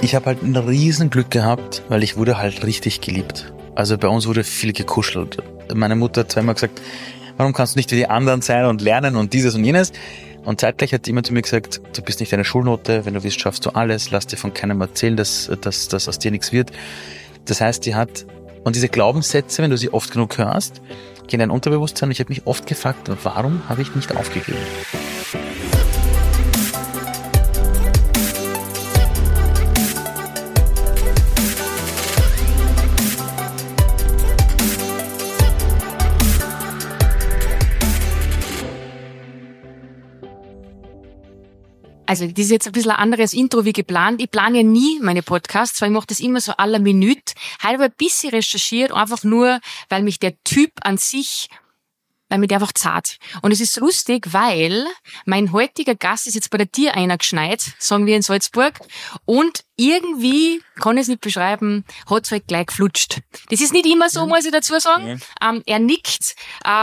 Ich habe halt ein riesen Glück gehabt, weil ich wurde halt richtig geliebt. Also bei uns wurde viel gekuschelt. Meine Mutter hat zweimal gesagt, warum kannst du nicht wie die anderen sein und lernen und dieses und jenes? Und zeitgleich hat jemand zu mir gesagt, du bist nicht eine Schulnote, wenn du willst, schaffst du alles, lass dir von keinem erzählen, dass aus dir nichts wird. Das heißt, und diese Glaubenssätze, wenn du sie oft genug hörst, gehen in dein Unterbewusstsein. Und ich habe mich oft gefragt, warum habe ich nicht aufgegeben? Also das ist jetzt ein bisschen ein anderes Intro wie geplant. Ich plane ja nie meine Podcasts, weil ich mache das immer so à la Minute. Heute habe ich ein bisschen recherchiert, einfach nur, weil mich der Typ an sich, weil mich der einfach zart. Und es ist lustig, weil mein heutiger Gast ist jetzt bei der Tier einer geschneit, sagen wir in Salzburg. Und irgendwie, kann ich es nicht beschreiben, hat es halt gleich geflutscht. Das ist nicht immer so, muss ich dazu sagen. Er nickt.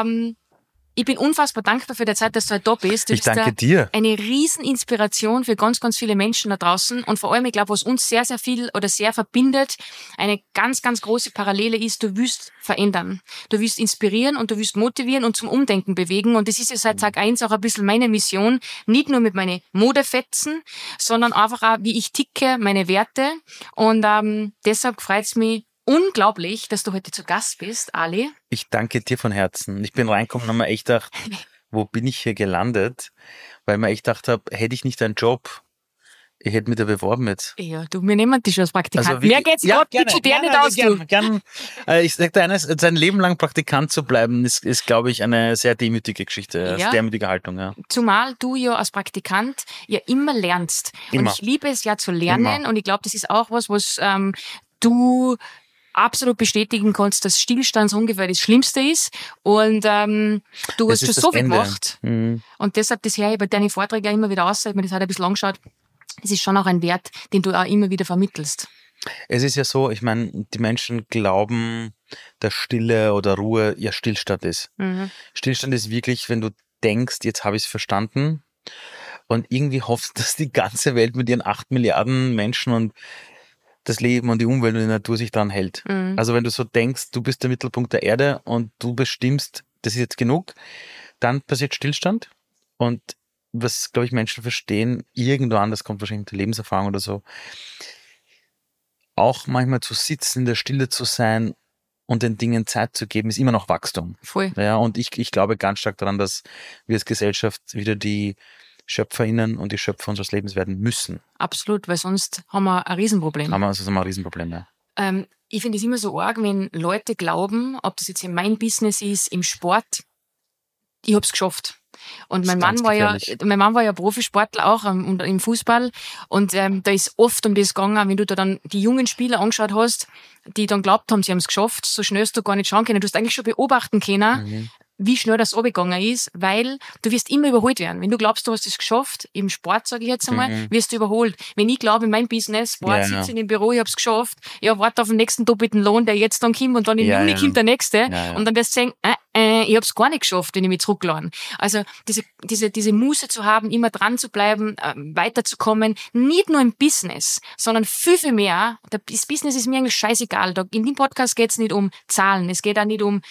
Ich bin unfassbar dankbar für die Zeit, dass du heute da bist. Ich danke dir. Eine Rieseninspiration für ganz, ganz viele Menschen da draußen. Und vor allem, ich glaube, was uns sehr, sehr viel oder sehr verbindet, eine ganz, ganz große Parallele ist, du willst verändern. Du willst inspirieren und du willst motivieren und zum Umdenken bewegen. Und das ist ja seit Tag 1 auch ein bisschen meine Mission. Nicht nur mit meinen Modefetzen, sondern einfach auch, wie ich ticke, meine Werte. Und deshalb freut es mich unglaublich, dass du heute zu Gast bist, Ali. Ich danke dir von Herzen. Ich bin reingekommen und habe mir echt gedacht, wo bin ich hier gelandet? Weil mir echt gedacht habe, hätte ich nicht einen Job, ich hätte mich da beworben jetzt. Ja, du, wir nehmen dich schon als Praktikant. Also Mehr geht's ja, Gott, bitte dir nicht aus, du. Gern. Ich sag dir eines, sein Leben lang Praktikant zu bleiben, ist glaube ich, eine sehr demütige Geschichte, eine demütige Haltung. Ja. Zumal du ja als Praktikant ja immer lernst. Immer. Und ich liebe es ja zu lernen. Immer. Und ich glaube, das ist auch was du absolut bestätigen kannst, dass Stillstand so ungefähr das Schlimmste ist. Und du hast schon so viel gemacht. Mhm. Und deshalb, das höre ich bei deinen Vorträgen ja immer wieder aus, ich habe mir das heute ein bisschen angeschaut. Das ist schon auch ein Wert, den du auch immer wieder vermittelst. Es ist ja so, ich meine, die Menschen glauben, dass Stille oder Ruhe ja Stillstand ist. Mhm. Stillstand ist wirklich, wenn du denkst, jetzt habe ich es verstanden und irgendwie hoffst, dass die ganze Welt mit ihren 8 Milliarden Menschen und das Leben und die Umwelt und die Natur sich daran hält. Mhm. Also wenn du so denkst, du bist der Mittelpunkt der Erde und du bestimmst, das ist jetzt genug, dann passiert Stillstand. Und was, glaube ich, Menschen verstehen, irgendwo anders kommt wahrscheinlich mit der Lebenserfahrung oder so, auch manchmal zu sitzen, in der Stille zu sein und den Dingen Zeit zu geben, ist immer noch Wachstum. Voll. Ja, und ich glaube ganz stark daran, dass wir als Gesellschaft wieder die SchöpferInnen und die Schöpfer unseres Lebens werden müssen. Absolut, weil sonst haben wir ein Riesenproblem. Haben wir ein Riesenproblem, ja. Ich finde es immer so arg, wenn Leute glauben, ob das jetzt in meinem Business ist, im Sport, ich hab's geschafft. Und mein Mann war ja Profisportler auch im Fußball und da ist oft um das gegangen, wenn du da dann die jungen Spieler angeschaut hast, die dann glaubt haben, sie haben es geschafft, so schnell hast du gar nicht schauen können. Du hast eigentlich schon beobachten können, wie schnell das runtergegangen ist, weil du wirst immer überholt werden. Wenn du glaubst, du hast es geschafft, im Sport, sage ich jetzt einmal, wirst du überholt. Wenn ich glaube, in meinem Business, sitze in dem Büro, ich hab's geschafft, ja, warte auf den nächsten doppelten Lohn, der jetzt dann kommt und dann im Juni kommt der nächste und dann wirst du sagen, ich hab's gar nicht geschafft, wenn ich mich zurücklade. Also diese Muße zu haben, immer dran zu bleiben, weiterzukommen, nicht nur im Business, sondern viel, viel mehr. Das Business ist mir eigentlich scheißegal. In dem Podcast geht's nicht um Zahlen, es geht auch nicht um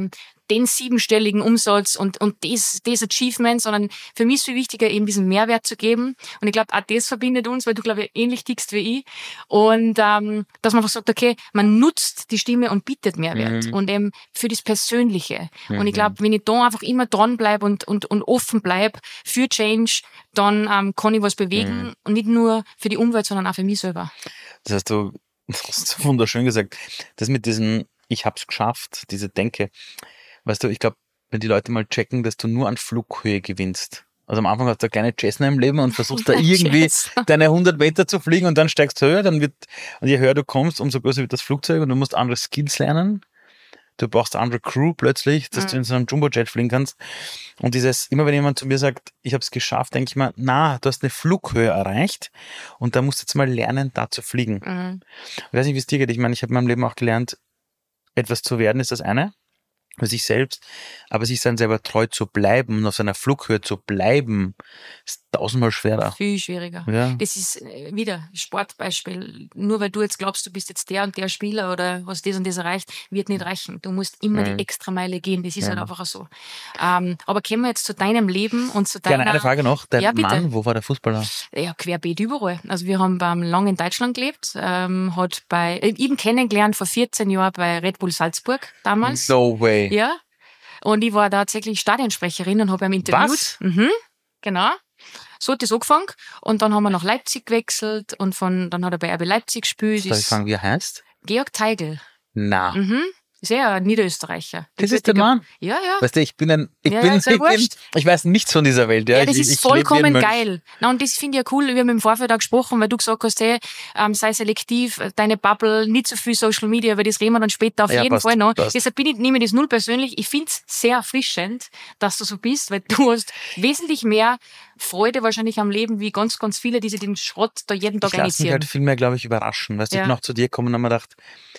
den 7-stelligen Umsatz und das Achievement, sondern für mich ist viel wichtiger, eben diesen Mehrwert zu geben. Und ich glaube, auch das verbindet uns, weil du, glaube ich, ähnlich tickst wie ich. Und dass man einfach sagt, okay, man nutzt die Stimme und bietet Mehrwert. Und eben für das Persönliche. Und ich glaube, wenn ich da einfach immer dran bleibe und offen bleibe für Change, dann kann ich was bewegen. Und nicht nur für die Umwelt, sondern auch für mich selber. Das hast du wunderschön gesagt. Das mit diesem ich hab's geschafft, diese Denke. Weißt du, ich glaube, wenn die Leute mal checken, dass du nur an Flughöhe gewinnst. Also am Anfang hast du eine kleine Cessna im Leben und versuchst da irgendwie deine 100 Meter zu fliegen und dann steigst du höher, und je höher du kommst, umso größer wird das Flugzeug und du musst andere Skills lernen. Du brauchst eine andere Crew plötzlich, dass du in so einem Jumbojet fliegen kannst. Und immer wenn jemand zu mir sagt, ich habe es geschafft, denke ich mir, du hast eine Flughöhe erreicht und da musst du jetzt mal lernen, da zu fliegen. Ich weiß nicht, wie es dir geht. Ich meine, ich habe in meinem Leben auch gelernt, etwas zu werden ist das eine, für sich selbst, aber sich dann selber treu zu bleiben und auf seiner Flughöhe zu bleiben, ist tausendmal schwerer. Viel schwieriger. Ja. Das ist wieder Sportbeispiel. Nur weil du jetzt glaubst, du bist jetzt der und der Spieler oder hast das und das erreicht, wird nicht reichen. Du musst immer die Extrameile gehen. Das ist halt einfach so. Aber kommen wir jetzt zu deinem Leben und zu deiner... Gerne eine Frage noch. Dein Mann, wo war der Fußballer? Ja, querbeet überall. Also wir haben lang in Deutschland gelebt, hat bei ihn kennengelernt vor 14 Jahren bei Red Bull Salzburg damals. No way. Ja. Und ich war tatsächlich Stadionsprecherin und habe ihn interviewt. Was? Genau. So hat das angefangen. Und dann haben wir nach Leipzig gewechselt und dann hat er bei RB Leipzig gespielt. Soll ich fragen, wie er heißt? Georg Teigl. Na. Ist ja ein Niederösterreicher. Das ist der Mann? Ja, ja. Weißt du, ich weiß nichts von dieser Welt. Ja, das ist vollkommen geil. Na, und das finde ich ja cool. Wir haben im Vorfeld auch gesprochen, weil du gesagt hast, hey, sei selektiv, deine Bubble, nicht so viel Social Media, weil das reden wir dann später auf jeden Fall noch. Deshalb nehme ich das null persönlich. Ich finde es sehr erfrischend, dass du so bist, weil du hast wesentlich mehr Freude wahrscheinlich am Leben wie ganz, ganz viele, die sich den Schrott da jeden Tag initiieren. Ich lasse mich halt viel mehr, glaube ich, überraschen. Weißt du, ich bin auch zu dir gekommen und habe mir gedacht,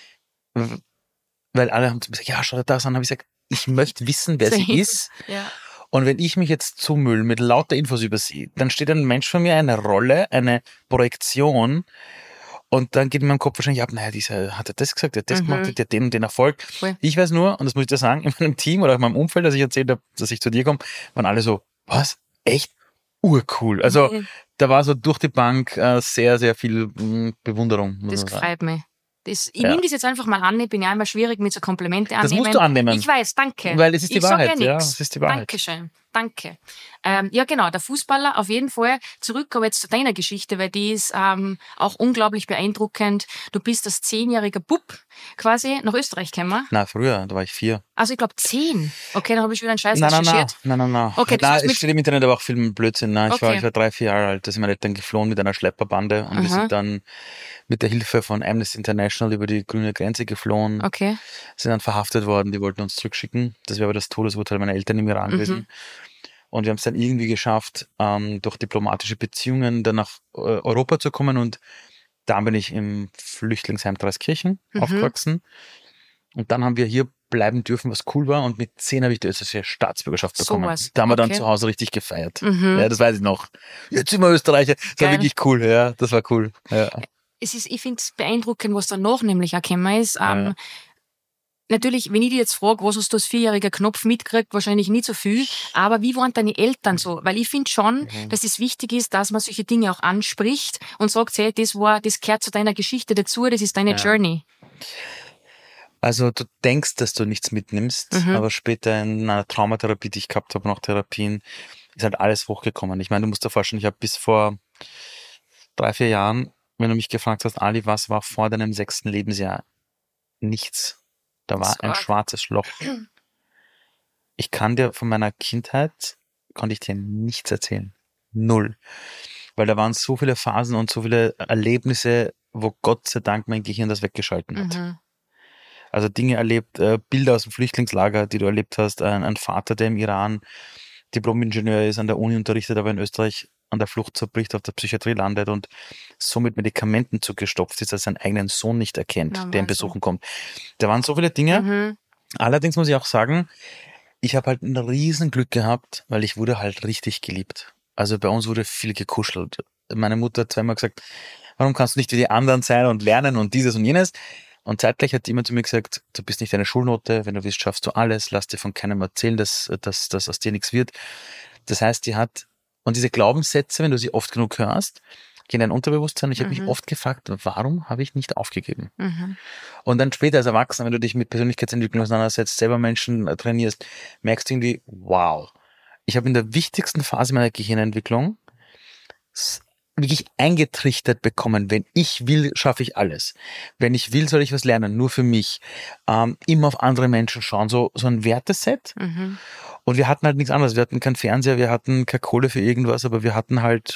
weil alle haben gesagt, ja, schau dir das an. Habe ich gesagt, ich möchte wissen, wer sie ist. Ja. Und wenn ich mich jetzt zumüll mit lauter Infos über sie, dann steht ein Mensch vor mir, eine Rolle, eine Projektion. Und dann geht in meinem Kopf wahrscheinlich ab, naja, dieser hat das gesagt, der hat das gemacht, der hat den und den Erfolg. Cool. Ich weiß nur, und das muss ich dir sagen, in meinem Team oder in meinem Umfeld, als ich erzählt habe, dass ich zu dir komme, waren alle so, was? Echt? Urcool. Also da war so durch die Bank sehr, sehr viel Bewunderung. Das freut mich. Ich nehme das jetzt einfach mal an, ich bin ja immer schwierig mit so Komplimente annehmen. Das musst du annehmen. Ich weiß, danke. Weil es ist die Wahrheit. Ja, es ist die Wahrheit. Dankeschön. Danke. Ja, genau, der Fußballer auf jeden Fall. Zurück aber jetzt zu deiner Geschichte, weil die ist auch unglaublich beeindruckend. Du bist als 10-jähriger Bub quasi nach Österreich gekommen. Na, früher, da war ich 4. Also ich glaube 10. Okay, dann habe ich wieder einen Scheiß recherchiert. Nein. Okay, es steht im Internet aber auch viel Blödsinn. Nein, ich war 3, 4 Jahre alt, da sind meine Eltern geflohen mit einer Schlepperbande und wir sind dann mit der Hilfe von Amnesty International über die grüne Grenze geflohen. Okay. Sind dann verhaftet worden, die wollten uns zurückschicken. Das wäre aber das Todesurteil meiner Eltern im Iran gewesen. Und wir haben es dann irgendwie geschafft, durch diplomatische Beziehungen dann nach Europa zu kommen. Und da bin ich im Flüchtlingsheim Dreiskirchen aufgewachsen. Und dann haben wir hier bleiben dürfen, was cool war. Und mit 10 habe ich die österreichische Staatsbürgerschaft bekommen. Da haben wir dann zu Hause richtig gefeiert. Ja, das weiß ich noch. Jetzt sind wir Österreicher. Das war wirklich cool. Ja, das war cool. Ja. Ich finde es beeindruckend, was danach nämlich auch gekommen ist. Natürlich, wenn ich dich jetzt frage, was hast du als 4-jähriger Knopf mitgekriegt, wahrscheinlich nicht so viel. Aber wie waren deine Eltern so? Weil ich finde schon, dass es wichtig ist, dass man solche Dinge auch anspricht und sagt, hey, das gehört zu deiner Geschichte dazu, das ist deine Journey. Also du denkst, dass du nichts mitnimmst, aber später in einer Traumatherapie, die ich gehabt habe, nach Therapien, ist halt alles hochgekommen. Ich meine, du musst dir vorstellen, ich habe bis vor 3, 4 Jahren, wenn du mich gefragt hast, Ali, was war vor deinem 6. Lebensjahr? Nichts. Da war ein schwarzes Loch. Ich kann dir von meiner Kindheit, konnte ich dir nichts erzählen. 0. Weil da waren so viele Phasen und so viele Erlebnisse, wo Gott sei Dank mein Gehirn das weggeschalten hat. Also Dinge erlebt, Bilder aus dem Flüchtlingslager, die du erlebt hast, ein Vater, der im Iran Diplom-Ingenieur ist, an der Uni unterrichtet, aber in Österreich an der Flucht zerbricht, auf der Psychiatrie landet und so mit Medikamenten zugestopft ist, dass er seinen eigenen Sohn nicht erkennt, der ihn besuchen kommt. Da waren so viele Dinge. Allerdings muss ich auch sagen, ich habe halt ein riesen Glück gehabt, weil ich wurde halt richtig geliebt. Also bei uns wurde viel gekuschelt. Meine Mutter hat zweimal gesagt, warum kannst du nicht wie die anderen sein und lernen und dieses und jenes? Und zeitgleich hat die immer zu mir gesagt, du bist nicht deine Schulnote, wenn du willst, schaffst du alles, lass dir von keinem erzählen, dass aus dir nichts wird. Das heißt, und diese Glaubenssätze, wenn du sie oft genug hörst, gehen in dein Unterbewusstsein. Ich habe mich oft gefragt, warum habe ich nicht aufgegeben? Und dann später als Erwachsener, wenn du dich mit Persönlichkeitsentwicklung auseinandersetzt, selber Menschen trainierst, merkst du irgendwie, wow, ich habe in der wichtigsten Phase meiner Gehirnentwicklung wirklich eingetrichtert bekommen, wenn ich will, schaffe ich alles. Wenn ich will, soll ich was lernen, nur für mich. Immer auf andere Menschen schauen, so ein Werteset. Und wir hatten halt nichts anderes. Wir hatten keinen Fernseher, wir hatten keine Kohle für irgendwas, aber wir hatten halt,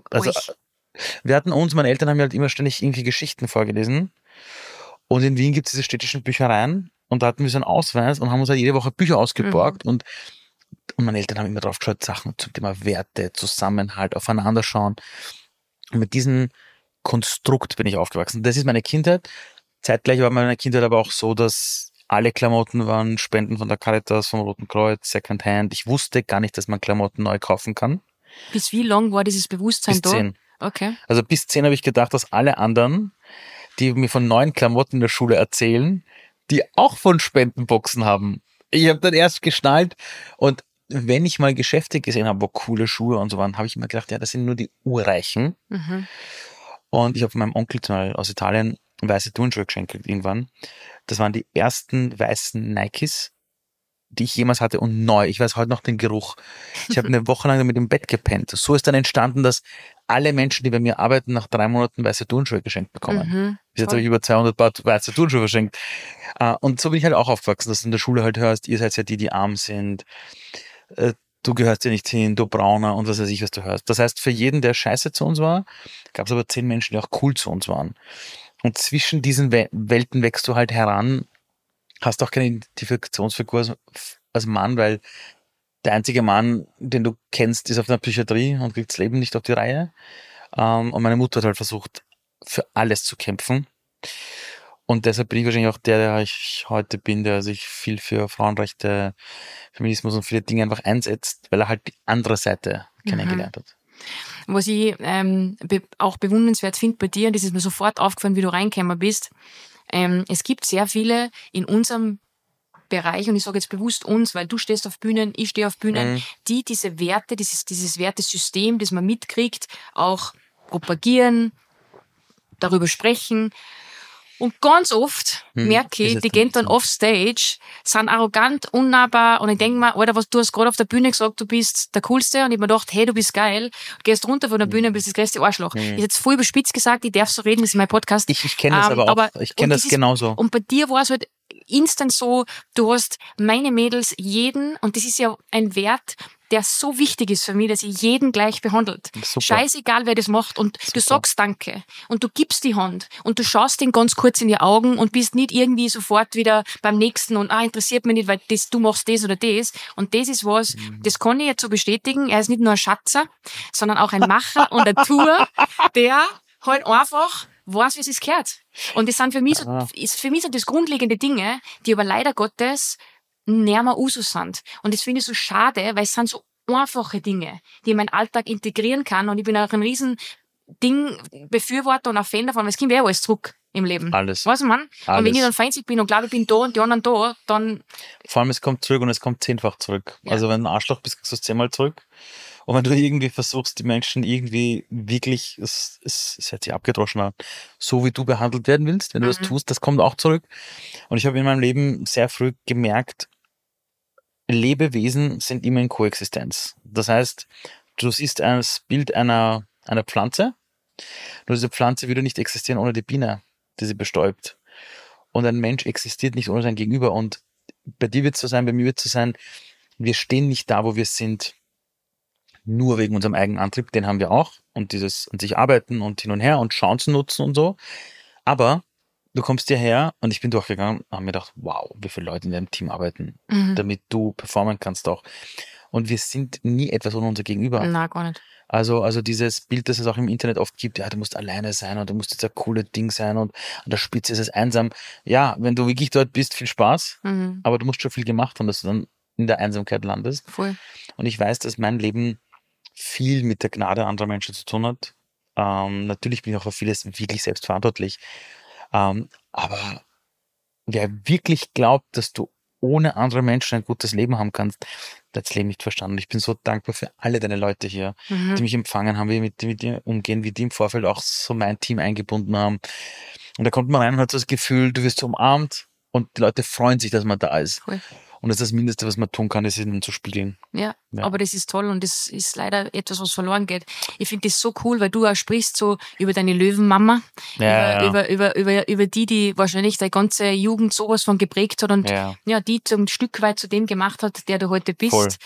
wir hatten meine Eltern haben halt immer ständig irgendwie Geschichten vorgelesen. Und in Wien gibt es diese städtischen Büchereien und da hatten wir so einen Ausweis und haben uns halt jede Woche Bücher ausgeborgt und meine Eltern haben immer drauf geschaut, Sachen zum Thema Werte, Zusammenhalt, aufeinander schauen. Und mit diesem Konstrukt bin ich aufgewachsen. Das ist meine Kindheit. Zeitgleich war meine Kindheit aber auch so, dass alle Klamotten waren Spenden von der Caritas, vom Roten Kreuz, Secondhand. Ich wusste gar nicht, dass man Klamotten neu kaufen kann. Bis wie lang war dieses Bewusstsein bis da? 10. Okay. Also bis 10 habe ich gedacht, dass alle anderen, die mir von neuen Klamotten in der Schule erzählen, die auch von Spendenboxen haben. Ich habe dann erst geschnallt und wenn ich mal Geschäfte gesehen habe, wo coole Schuhe und so waren, habe ich immer gedacht, ja, das sind nur die Urreichen. Mhm. Und ich habe von meinem Onkel aus Italien weiße Turnschuhe geschenkt irgendwann. Das waren die ersten weißen Nikes, die ich jemals hatte und neu. Ich weiß heute noch den Geruch. Ich habe eine Woche lang damit im Bett gepennt. So ist dann entstanden, dass alle Menschen, die bei mir arbeiten, nach 3 Monaten weiße Turnschuhe geschenkt bekommen. Mhm. Bis jetzt habe ich über 200 Paar weiße Turnschuhe verschenkt. Und so bin ich halt auch aufgewachsen, dass du in der Schule halt hörst, ihr seid ja die arm sind. Du gehörst ja nicht hin, du Brauner und was weiß ich, was du hörst. Das heißt, für jeden, der scheiße zu uns war, gab es aber 10 Menschen, die auch cool zu uns waren. Und zwischen diesen Welten wächst du halt heran, hast auch keine Identifikationsfigur als Mann, weil der einzige Mann, den du kennst, ist auf der Psychiatrie und kriegt das Leben nicht auf die Reihe. Und meine Mutter hat halt versucht, für alles zu kämpfen. Und deshalb bin ich wahrscheinlich auch der ich heute bin, der sich viel für Frauenrechte, Feminismus und viele Dinge einfach einsetzt, weil er halt die andere Seite kennengelernt hat. Was ich auch bewundernswert finde bei dir, und das ist mir sofort aufgefallen, wie du reingekommen bist, es gibt sehr viele in unserem Bereich, und ich sage jetzt bewusst uns, weil du stehst auf Bühnen, ich stehe auf Bühnen, die diese Werte, dieses Wertesystem, das man mitkriegt, auch propagieren, darüber sprechen. Und ganz oft merke ich, die gehen dann offstage, sind arrogant, unnahbar, und ich denke mir, Alter, was du hast gerade auf der Bühne gesagt, du bist der Coolste, und ich hab mir gedacht, hey, du bist geil, du gehst runter von der Bühne und bist das größte Arschloch. Ist jetzt voll überspitzt gesagt, ich darf so reden, das ist mein Podcast. Ich kenne das aber auch, ich kenne das genauso. Und bei dir war es halt instant so, du hast meine Mädels jeden, und das ist ja ein Wert, der so wichtig ist für mich, dass ich jeden gleich behandelt. Scheißegal, wer das macht. Und du sagst Danke. Und du gibst die Hand. Und du schaust ihn ganz kurz in die Augen und bist nicht irgendwie sofort wieder beim Nächsten und interessiert mich nicht, weil du machst das oder das. Und das ist was, das kann ich jetzt so bestätigen. Er ist nicht nur ein Schatzer, sondern auch ein Macher und ein Tour, der halt einfach weiß, wie es gehört. Und das sind für mich so das grundlegende Dinge, die aber leider Gottes näher mal Usus sind. Und das finde ich so schade, weil es sind so einfache Dinge, die ich in meinen Alltag integrieren kann. Und ich bin auch ein riesen Befürworter und auch Fan davon, weil es kommt alles zurück im Leben. Alles. Weißt du, Mann? Alles. Und wenn ich dann feindlich bin und glaube, ich bin da und die anderen da, dann... Vor allem, es kommt zurück und es kommt 10-fach zurück. Ja. Also wenn du ein Arschloch bist, kriegst du es 10-mal zurück. Und wenn du irgendwie versuchst, die Menschen irgendwie wirklich, es hört sich abgedroschen an, so wie du behandelt werden willst, wenn du das tust, das kommt auch zurück. Und ich habe in meinem Leben sehr früh gemerkt, Lebewesen sind immer in Koexistenz. Das heißt, du siehst das Bild einer Pflanze, nur diese Pflanze würde nicht existieren ohne die Biene, die sie bestäubt. Und ein Mensch existiert nicht ohne sein Gegenüber. Und bei dir wird es so sein, bei mir wird es so sein, wir stehen nicht da, wo wir sind, nur wegen unserem eigenen Antrieb, den haben wir auch. Und dieses an sich arbeiten und hin und her und Chancen nutzen und so. Aber du kommst hierher und ich bin durchgegangen und habe mir gedacht, wow, wie viele Leute in deinem Team arbeiten, damit du performen kannst auch. Und wir sind nie etwas ohne unser Gegenüber. Nein, gar nicht. Also dieses Bild, das es auch im Internet oft gibt, ja, du musst alleine sein und du musst jetzt ein cooles Ding sein und an der Spitze ist es einsam. Ja, wenn du wirklich dort bist, viel Spaß, aber du musst schon viel gemacht haben, dass du dann in der Einsamkeit landest. Voll. Und ich weiß, dass mein Leben viel mit der Gnade anderer Menschen zu tun hat. Natürlich bin ich auch für vieles wirklich selbstverantwortlich. Aber wer wirklich glaubt, dass du ohne andere Menschen ein gutes Leben haben kannst, der hat das Leben nicht verstanden. Ich bin so dankbar für alle deine Leute hier, die mich empfangen haben, wie mit dir umgehen, wie die im Vorfeld auch so mein Team eingebunden haben. Und da kommt man rein und hat so das Gefühl, du wirst so umarmt und die Leute freuen sich, dass man da ist. Cool. Und das ist das Mindeste, was man tun kann, ist ihnen zu spiegeln. Ja, aber das ist toll und das ist leider etwas, was verloren geht. Ich finde das so cool, weil du auch sprichst so über deine Löwenmama, über die wahrscheinlich deine ganze Jugend sowas von geprägt hat und die zum Stück weit zu dem gemacht hat, der du heute bist.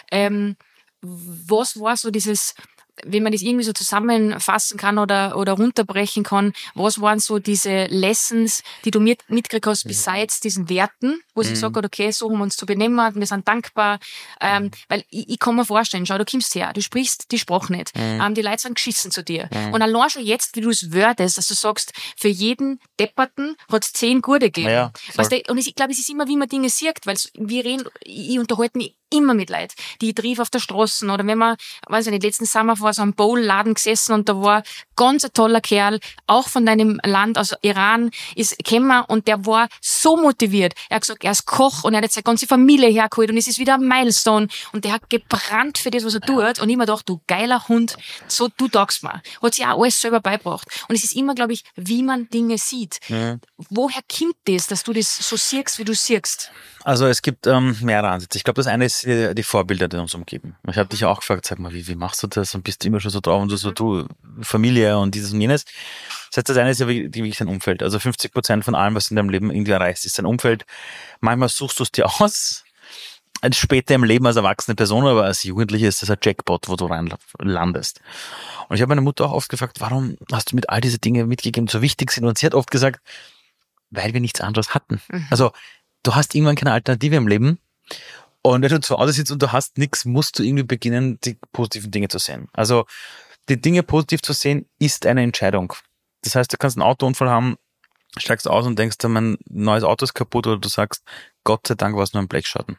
Was war so dieses, wenn man das irgendwie so zusammenfassen kann oder runterbrechen kann, was waren so diese Lessons, die du mitgekriegt hast, besides diesen Werten, wo sie gesagt hat, okay, so haben wir uns zu benehmen, wir sind dankbar, weil ich kann mir vorstellen, schau, du kommst her, du sprichst die Sprache nicht, die Leute sind geschissen zu dir. Und allein schon jetzt, wie du es wordest, dass du sagst, für jeden Depperten hat es 10 Gute gegeben. Ja, weißt du, und ich glaube, es ist immer, wie man Dinge sieht, weil wir reden, ich unterhalte mich immer mit Leuten, die ich triff auf der Straße oder wenn man, weiß ich nicht, letzten Sommer vor so einem Bowl-Laden gesessen und da war ganz ein toller Kerl, auch von deinem Land, also Iran, ist gekommen und der war so motiviert. Er hat gesagt, er ist Koch und er hat jetzt seine ganze Familie hergeholt und es ist wieder ein Milestone und der hat gebrannt für das, was er tut und ich mir gedacht, du geiler Hund, so du taugst mir. Hat sich auch alles selber beigebracht. Und es ist immer, glaube ich, wie man Dinge sieht. Mhm. Woher kommt das, dass du das so siehst, wie du siehst? Also es gibt mehrere Ansätze. Ich glaube, das eine ist die Vorbilder, die uns umgeben. Ich habe dich auch gefragt, sag mal, wie machst du das und bist du immer schon so drauf und du Familie und dieses und jenes. Das heißt, das eine ist ja wirklich dein Umfeld. Also 50% von allem, was du in deinem Leben irgendwie erreichst, ist dein Umfeld. Manchmal suchst du es dir aus, später im Leben als erwachsene Person, aber als Jugendliche ist das ein Jackpot, wo du rein landest. Und ich habe meine Mutter auch oft gefragt, warum hast du mit all diese Dinge mitgegeben, die so wichtig sind? Und sie hat oft gesagt, weil wir nichts anderes hatten. Also du hast irgendwann keine Alternative im Leben und wenn du zu Hause sitzt und du hast nichts, musst du irgendwie beginnen, die positiven Dinge zu sehen. Also die Dinge positiv zu sehen, ist eine Entscheidung. Das heißt, du kannst einen Autounfall haben, steigst aus und denkst, mein neues Auto ist kaputt oder du sagst, Gott sei Dank war es nur ein Blechschaden.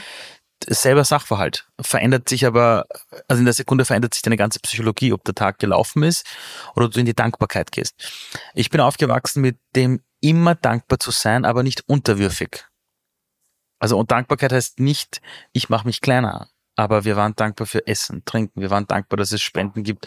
Selber Sachverhalt verändert sich aber, also in der Sekunde verändert sich deine ganze Psychologie, ob der Tag gelaufen ist oder du in die Dankbarkeit gehst. Ich bin aufgewachsen mit dem immer dankbar zu sein, aber nicht unterwürfig. Also und Dankbarkeit heißt nicht, ich mache mich kleiner, aber wir waren dankbar für Essen, Trinken. Wir waren dankbar, dass es Spenden gibt,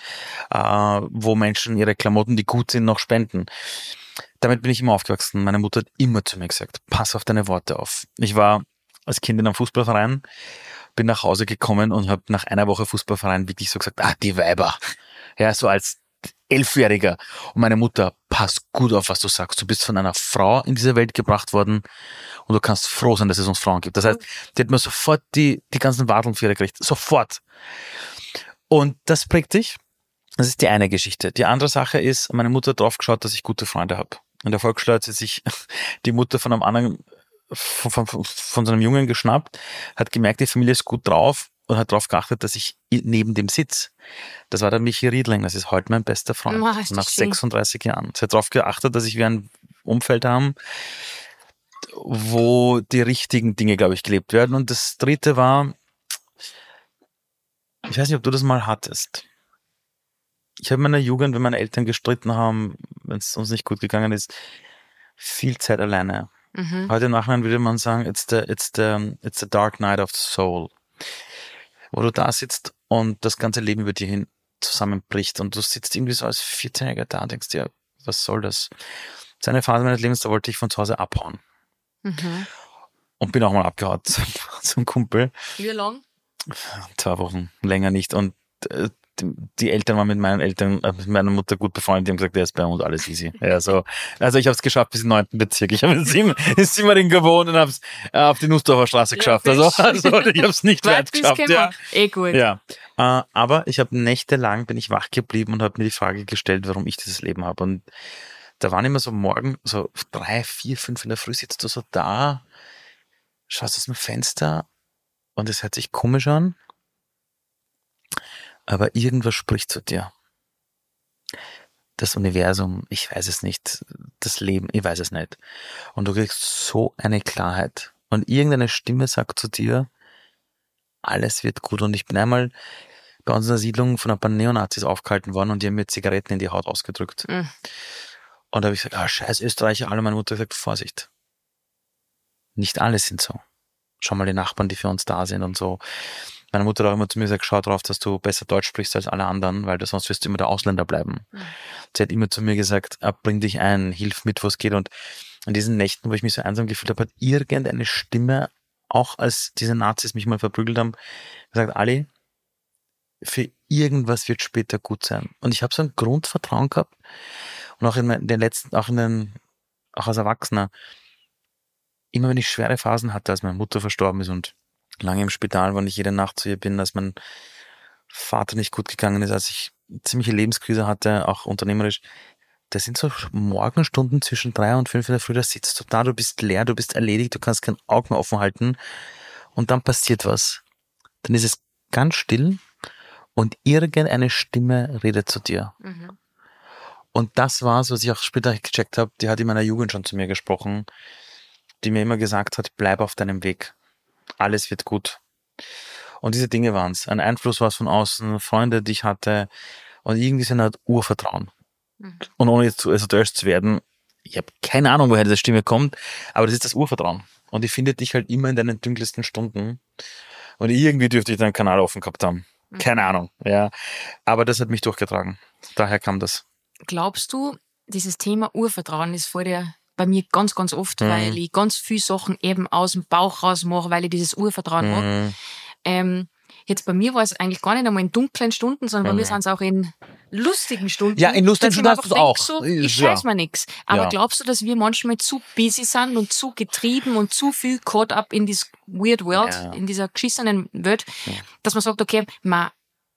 wo Menschen ihre Klamotten, die gut sind, noch spenden. Damit bin ich immer aufgewachsen. Meine Mutter hat immer zu mir gesagt, pass auf deine Worte auf. Ich war als Kind in einem Fußballverein, bin nach Hause gekommen und habe nach einer Woche Fußballverein wirklich so gesagt, die Weiber. Ja, so als 11-Jähriger. Und meine Mutter, pass gut auf, was du sagst. Du bist von einer Frau in diese Welt gebracht worden und du kannst froh sein, dass es uns Frauen gibt. Das heißt, die hat mir sofort die ganzen Warteln für ihre gekriegt. Sofort. Und das prägt dich. Das ist die eine Geschichte. Die andere Sache ist, meine Mutter hat drauf geschaut, dass ich gute Freunde habe. In der Volksschule hat sie sich die Mutter von einem anderen, von so einem Jungen geschnappt, hat gemerkt, die Familie ist gut drauf und hat darauf geachtet, dass ich neben dem sitze. Das war der Michi Riedling, das ist heute mein bester Freund, nach 36 Jahren. Sie hat darauf geachtet, dass ich ein Umfeld habe, wo die richtigen Dinge, glaube ich, gelebt werden. Und das dritte war, ich weiß nicht, ob du das mal hattest. Ich habe in meiner Jugend, wenn meine Eltern gestritten haben, wenn es uns nicht gut gegangen ist, viel Zeit alleine. Heute im Nachhinein würde man sagen, it's the dark night of the soul. Wo du da sitzt und das ganze Leben über dir hin zusammenbricht und du sitzt irgendwie so als 14-Jähriger da und denkst dir, was soll das? Das ist eine Phase meines Lebens, da wollte ich von zu Hause abhauen. Und bin auch mal abgehauen zum Kumpel. Wie lang? 2 Wochen, länger nicht. Und die Eltern waren mit meinen Eltern, mit meiner Mutter gut befreundet, die haben gesagt, der ist bei uns alles easy. Ja, so. Also ich habe es geschafft bis in den 9. Bezirk. Ich habe in Simmering gewohnt und habe es auf die Nussdorfer Straße geschafft. Also ich habe es nicht weit geschafft. Ja. Gut. Ja. Aber ich habe nächtelang, bin ich wach geblieben und habe mir die Frage gestellt, warum ich dieses Leben habe. Und da waren immer so morgen, so 3, 4, 5 in der Früh sitzt du so da, schaust aus dem Fenster und es hört sich komisch an. Aber irgendwas spricht zu dir. Das Universum, ich weiß es nicht. Das Leben, ich weiß es nicht. Und du kriegst so eine Klarheit. Und irgendeine Stimme sagt zu dir, alles wird gut. Und ich bin einmal bei uns in der Siedlung von ein paar Neonazis aufgehalten worden und die haben mir Zigaretten in die Haut ausgedrückt. Und da habe ich gesagt, scheiß Österreicher, alle. Meine Mutter hat gesagt, Vorsicht. Nicht alle sind so. Schau mal die Nachbarn, die für uns da sind und so. Meine Mutter hat auch immer zu mir gesagt, schau drauf, dass du besser Deutsch sprichst als alle anderen, weil du sonst wirst du immer der Ausländer bleiben. Sie hat immer zu mir gesagt, bring dich ein, hilf mit, wo es geht. Und an diesen Nächten, wo ich mich so einsam gefühlt habe, hat irgendeine Stimme, auch als diese Nazis mich mal verprügelt haben, gesagt, Ali, für irgendwas wird später gut sein. Und ich habe so ein Grundvertrauen gehabt. Und auch in den letzten, auch als Erwachsener, immer wenn ich schwere Phasen hatte, als meine Mutter verstorben ist und lange im Spital war und ich jede Nacht zu ihr bin, als mein Vater nicht gut gegangen ist, als ich ziemliche Lebenskrise hatte, auch unternehmerisch. Das sind so Morgenstunden zwischen 3 und 5 in der Früh, da sitzt du da, du bist leer, du bist erledigt, du kannst kein Auge mehr offen halten und dann passiert was. Dann ist es ganz still und irgendeine Stimme redet zu dir. Und das war so, was ich auch später gecheckt habe, die hat in meiner Jugend schon zu mir gesprochen, die mir immer gesagt hat, bleib auf deinem Weg. Alles wird gut. Und diese Dinge waren es. Ein Einfluss war es von außen, Freunde, die ich hatte und irgendwie so eine Art Urvertrauen. Und ohne jetzt zu esoterisch zu werden, ich habe keine Ahnung, woher diese Stimme kommt, aber das ist das Urvertrauen. Und die findet dich halt immer in deinen dunkelsten Stunden. Und irgendwie dürfte ich deinen Kanal offen gehabt haben. Keine Ahnung, ja. Aber das hat mich durchgetragen. Daher kam das. Glaubst du, dieses Thema Urvertrauen ist vor dir bei mir ganz, ganz oft, weil ich ganz viele Sachen eben aus dem Bauch raus mache, weil ich dieses Urvertrauen habe. Jetzt bei mir war es eigentlich gar nicht einmal in dunklen Stunden, sondern bei mir sind es auch in lustigen Stunden. Ja, in lustigen Stunden hast du es auch. So, ich scheiß mir nichts. Aber glaubst du, dass wir manchmal zu busy sind und zu getrieben und zu viel caught up in this weird world, in dieser geschissenen Welt, dass man sagt, okay, man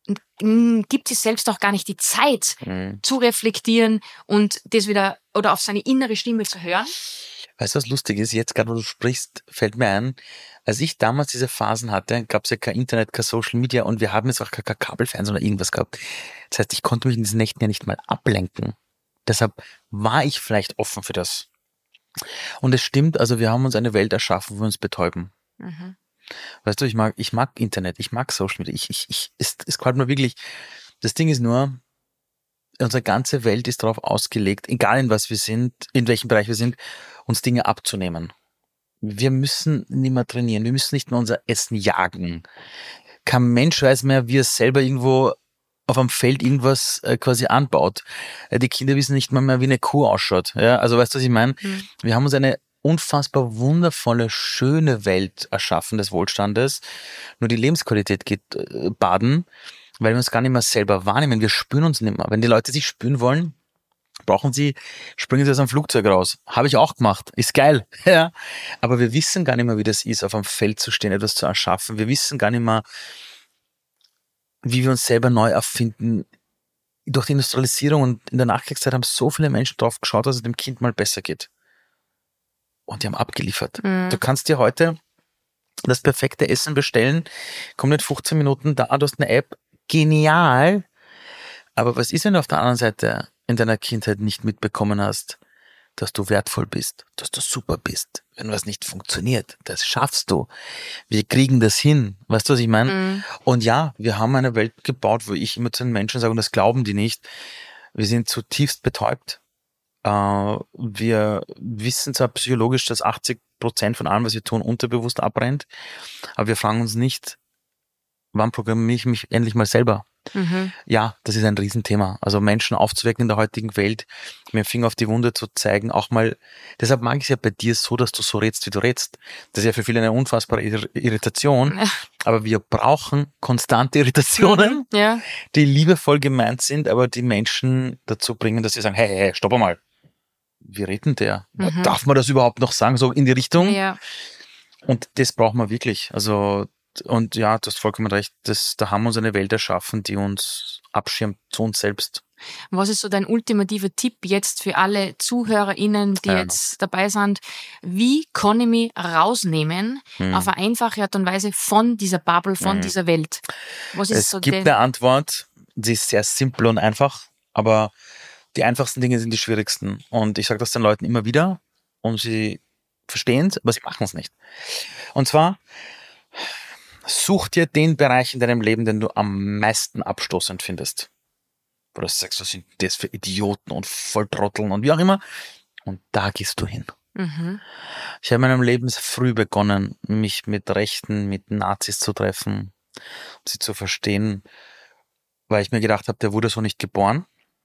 gibt sich selbst auch gar nicht die Zeit zu reflektieren und das wieder oder auf seine innere Stimme zu hören? Weißt du, was lustig ist? Jetzt gerade, wo du sprichst, fällt mir ein, als ich damals diese Phasen hatte, gab es ja kein Internet, kein Social Media und wir haben jetzt auch kein Kabelfernsehen oder irgendwas gehabt. Das heißt, ich konnte mich in diesen Nächten ja nicht mal ablenken. Deshalb war ich vielleicht offen für das. Und es stimmt, also wir haben uns eine Welt erschaffen, wo wir uns betäuben. Weißt du, ich mag Internet, ich mag Social Media. Es gefällt mir wirklich. Das Ding ist nur, unsere ganze Welt ist darauf ausgelegt, egal in was wir sind, in welchem Bereich wir sind, uns Dinge abzunehmen. Wir müssen nicht mehr trainieren, wir müssen nicht mehr unser Essen jagen. Kein Mensch weiß mehr, wie er selber irgendwo auf einem Feld irgendwas quasi anbaut. Die Kinder wissen nicht mal mehr, wie eine Kuh ausschaut. Ja, also weißt du, was ich meine? Wir haben uns eine unfassbar wundervolle, schöne Welt erschaffen des Wohlstandes. Nur die Lebensqualität geht baden, weil wir uns gar nicht mehr selber wahrnehmen. Wir spüren uns nicht mehr. Wenn die Leute sich spüren wollen, springen sie aus einem Flugzeug raus. Habe ich auch gemacht. Ist geil. Ja. Aber wir wissen gar nicht mehr, wie das ist, auf einem Feld zu stehen, etwas zu erschaffen. Wir wissen gar nicht mehr, wie wir uns selber neu erfinden. Durch die Industrialisierung und in der Nachkriegszeit haben so viele Menschen drauf geschaut, dass es dem Kind mal besser geht. Und die haben abgeliefert. Du kannst dir heute das perfekte Essen bestellen, kommt nicht 15 Minuten da, du hast eine App. Genial. Aber was ist, wenn du auf der anderen Seite in deiner Kindheit nicht mitbekommen hast, dass du wertvoll bist, dass du super bist? Wenn was nicht funktioniert, das schaffst du. Wir kriegen das hin. Weißt du, was ich meine? Und ja, wir haben eine Welt gebaut, wo ich immer zu den Menschen sage, und das glauben die nicht, wir sind zutiefst betäubt. Wir wissen zwar psychologisch, dass 80% von allem, was wir tun, unterbewusst abbrennt, aber wir fragen uns nicht, wann programmiere ich mich endlich mal selber? Ja, das ist ein Riesenthema. Also Menschen aufzuwecken in der heutigen Welt, mit dem Finger auf die Wunde zu zeigen, auch mal, deshalb mag ich es ja bei dir so, dass du so redst, wie du redst. Das ist ja für viele eine unfassbare Irritation, aber wir brauchen konstante Irritationen, die liebevoll gemeint sind, aber die Menschen dazu bringen, dass sie sagen, hey, stopp einmal. Wie reden der? Darf man das überhaupt noch sagen, so in die Richtung? Ja. Und das braucht man wirklich. Also, und ja, du hast vollkommen recht, da haben wir uns eine Welt erschaffen, die uns abschirmt zu uns selbst. Was ist so dein ultimativer Tipp jetzt für alle ZuhörerInnen, die jetzt dabei sind? Wie kann ich mich rausnehmen auf eine einfache Art und Weise von dieser Bubble, von dieser Welt? Was ist es gibt eine Antwort, die ist sehr simpel und einfach, aber die einfachsten Dinge sind die schwierigsten. Und ich sage das den Leuten immer wieder und sie verstehen es, aber sie machen es nicht. Und zwar, such dir den Bereich in deinem Leben, den du am meisten abstoßend findest. Wo du sagst, was sind das für Idioten und Volltrotteln und wie auch immer. Und da gehst du hin. Ich habe in meinem Leben früh begonnen, mich mit Rechten, mit Nazis zu treffen, sie zu verstehen, weil ich mir gedacht habe, der wurde so nicht geboren.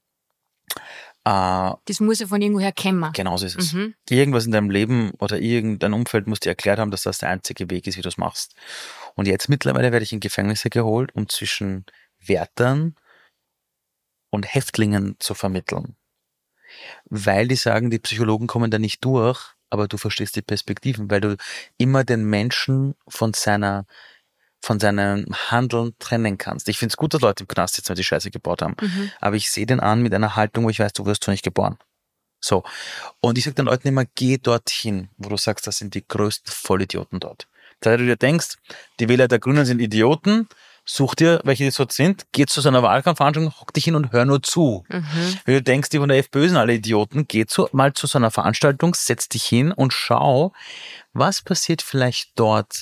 Das muss ja von irgendwoher kommen. Genau so ist es. Irgendwas in deinem Leben oder irgendein Umfeld muss dir erklärt haben, dass das der einzige Weg ist, wie du es machst. Und jetzt mittlerweile werde ich in Gefängnisse geholt, um zwischen Wärtern und Häftlingen zu vermitteln. Weil die sagen, die Psychologen kommen da nicht durch, aber du verstehst die Perspektiven, weil du immer den Menschen von seinem Handeln trennen kannst. Ich finde es gut, dass Leute im Knast sitzen, weil die Scheiße gebaut haben. Aber ich sehe den an mit einer Haltung, wo ich weiß, du wirst doch nicht geboren. So. Und ich sage den Leuten immer, geh dorthin, wo du sagst, das sind die größten Vollidioten dort. Da du dir denkst, die Wähler der Grünen sind Idioten, such dir, welche das dort sind, geh zu so einer Wahlkampfveranstaltung, hock dich hin und hör nur zu. Wenn du denkst, die von der FPÖ sind alle Idioten, geh mal zu so einer Veranstaltung, setz dich hin und schau, was passiert vielleicht dort,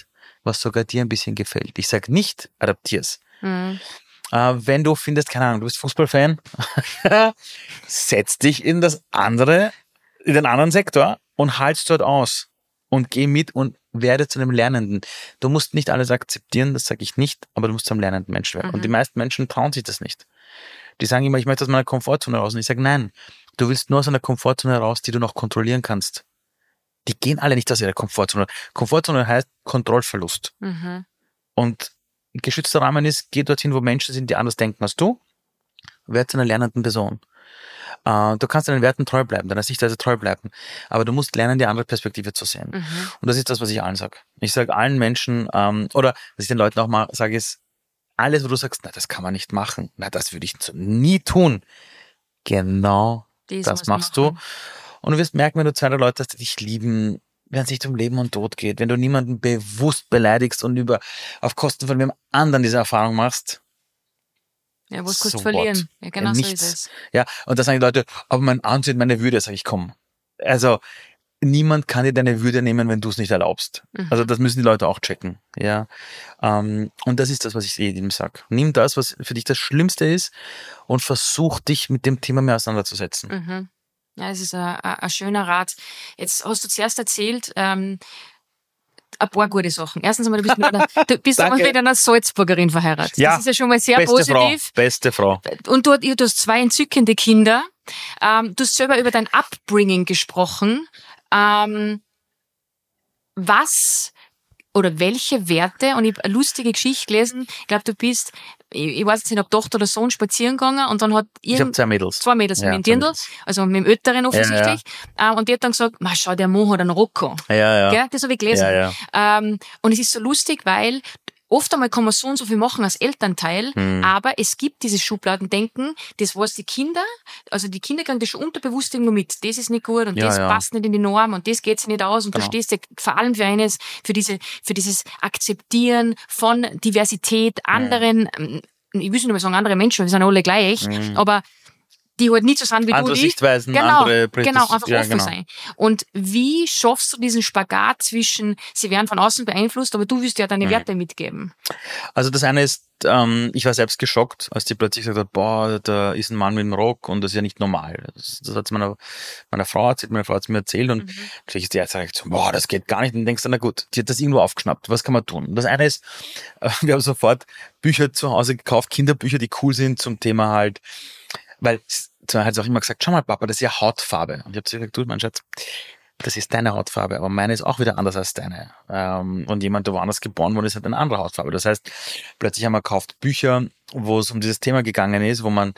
was sogar dir ein bisschen gefällt. Ich sage nicht, adaptier's. Mhm. Wenn du findest, keine Ahnung, du bist Fußballfan, setz dich in den anderen Sektor und halt's dort aus und geh mit und werde zu einem Lernenden. Du musst nicht alles akzeptieren, das sage ich nicht, aber du musst zum lernenden Mensch werden. Und die meisten Menschen trauen sich das nicht. Die sagen immer, ich möchte aus meiner Komfortzone raus. Und ich sage, nein, du willst nur aus einer Komfortzone raus, die du noch kontrollieren kannst. Die gehen alle nicht aus ihrer Komfortzone. Komfortzone heißt Kontrollverlust. Und ein geschützter Rahmen ist, geh dorthin, wo Menschen sind, die anders denken als du, werd zu einer lernenden Person. Du kannst deinen Werten treu bleiben, deiner Sichtweise treu bleiben, aber du musst lernen, die andere Perspektive zu sehen. Und das ist das, was ich allen sage. Ich sage allen Menschen, oder was ich den Leuten auch mal sage, ist, alles, wo du sagst, na, das kann man nicht machen, na, das würde ich nie tun. Genau das machst du. Und du wirst merken, wenn du 2, 3 Leute hast, die dich lieben, wenn es nicht um Leben und Tod geht, wenn du niemanden bewusst beleidigst und auf Kosten von wem anderen diese Erfahrung machst. Ja, was kannst du verlieren? Ja, genau so ist es. Ja, und da sagen die Leute, aber mein Ansehen, meine Würde, sag ich, komm. Also, niemand kann dir deine Würde nehmen, wenn du es nicht erlaubst. Also, das müssen die Leute auch checken. Ja. Und das ist das, was ich jedem sage. Nimm das, was für dich das Schlimmste ist und versuch dich mit dem Thema mehr auseinanderzusetzen. Ja, es ist ein schöner Rat. Jetzt hast du zuerst erzählt, ein paar gute Sachen. Erstens einmal, du bist mit einer Salzburgerin verheiratet. Ja, das ist ja schon mal sehr positiv. Beste Frau. Und du hast 2 entzückende Kinder. Du hast selber über dein Upbringing gesprochen. Was oder welche Werte, und ich habe eine lustige Geschichte gelesen, ich glaube, du bist, ich weiß jetzt nicht, ob Tochter oder Sohn spazieren gegangen und dann hat ich habe 2 Mädels. 2 Mädels mit dem Dirndl, also mit dem Älteren offensichtlich. Ja. Und die hat dann gesagt, schau, der Mo hat einen Rocco. Ja. Gell? Das habe ich gelesen. Ja. Und es ist so lustig, weil oft einmal kann man so und so viel machen als Elternteil, aber es gibt dieses Schubladendenken, das was die Kinder kriegen das schon unterbewusst irgendwo mit. Das ist nicht gut und das passt nicht in die Norm und das geht sich nicht aus und du stehst ja vor allem für dieses Akzeptieren von Diversität, anderen, ich will nicht mehr sagen andere Menschen, wir sind alle gleich, aber die halt nicht so sind wie andere du. Sichtweisen, genau, andere einfach offen sein. Und wie schaffst du diesen Spagat zwischen, sie werden von außen beeinflusst, aber du willst ja deine Werte mitgeben? Also das eine ist, ich war selbst geschockt, als die plötzlich gesagt hat, boah, da ist ein Mann mit einem Rock und das ist ja nicht normal. Das hat meiner Frau erzählt, meine Frau hat es mir erzählt und natürlich ist die erste Reaktion, boah, das geht gar nicht. Und denkst dann, na gut, die hat das irgendwo aufgeschnappt, was kann man tun? Das eine ist, wir haben sofort Bücher zu Hause gekauft, Kinderbücher, die cool sind zum Thema halt, weil hat sie auch immer gesagt, schau mal Papa, das ist ja Hautfarbe. Und ich habe zu ihr gesagt, du, mein Schatz, das ist deine Hautfarbe, aber meine ist auch wieder anders als deine. Und jemand, der woanders geboren wurde, ist halt eine andere Hautfarbe. Das heißt, plötzlich haben wir gekauft Bücher, wo es um dieses Thema gegangen ist, wo man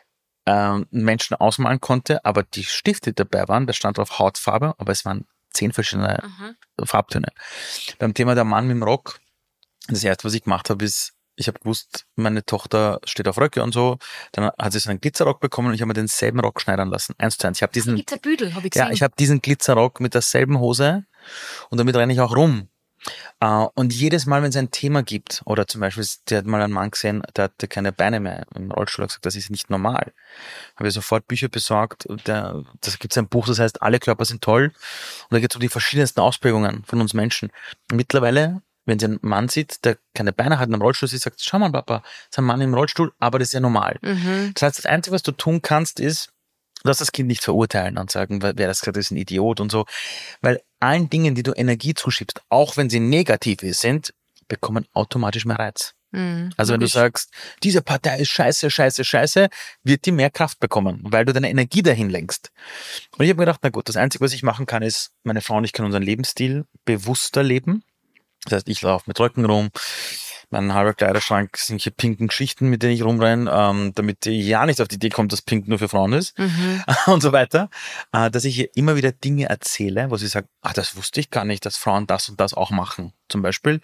Menschen ausmalen konnte, aber die Stifte dabei waren, da stand drauf Hautfarbe, aber es waren 10 verschiedene Farbtöne. Beim Thema der Mann mit dem Rock, das erste, was ich gemacht habe, ist, ich habe gewusst, meine Tochter steht auf Röcke und so. Dann hat sie so einen Glitzerrock bekommen und ich habe mir denselben Rock schneidern lassen. 1:1. Ich habe diesen Glitzerbüdel, habe ich gesehen. Ja, ich habe diesen Glitzerrock mit derselben Hose und damit renne ich auch rum. Und jedes Mal, wenn es ein Thema gibt, oder zum Beispiel, der hat mal einen Mann gesehen, der hatte keine Beine mehr im Rollstuhl, hat gesagt, das ist nicht normal. Habe ich sofort Bücher besorgt. Da gibt es ein Buch, das heißt, alle Körper sind toll. Und da geht es um die verschiedensten Ausprägungen von uns Menschen. Und mittlerweile, wenn sie einen Mann sieht, der keine Beine hat und im Rollstuhl sitzt, sagt, schau mal, Papa, das ist ein Mann im Rollstuhl, aber das ist ja normal. Das heißt, das Einzige, was du tun kannst, ist, du darfst das Kind nicht verurteilen und sagen, wer das gesagt hat, ist ein Idiot und so. Weil allen Dingen, die du Energie zuschiebst, auch wenn sie negativ sind, bekommen automatisch mehr Reiz. Also wenn du sagst, diese Partei ist scheiße, scheiße, scheiße, wird die mehr Kraft bekommen, weil du deine Energie dahin lenkst. Und ich habe mir gedacht, na gut, das Einzige, was ich machen kann, ist, meine Frau und ich können unseren Lebensstil bewusster leben. Das heißt, ich laufe mit Röcken rum, mein halber Kleiderschrank sind hier pinken Geschichten, mit denen ich rumrenne, damit die ja nicht auf die Idee kommt, dass Pink nur für Frauen ist und so weiter. Dass ich hier immer wieder Dinge erzähle, wo sie sagt, das wusste ich gar nicht, dass Frauen das und das auch machen, zum Beispiel.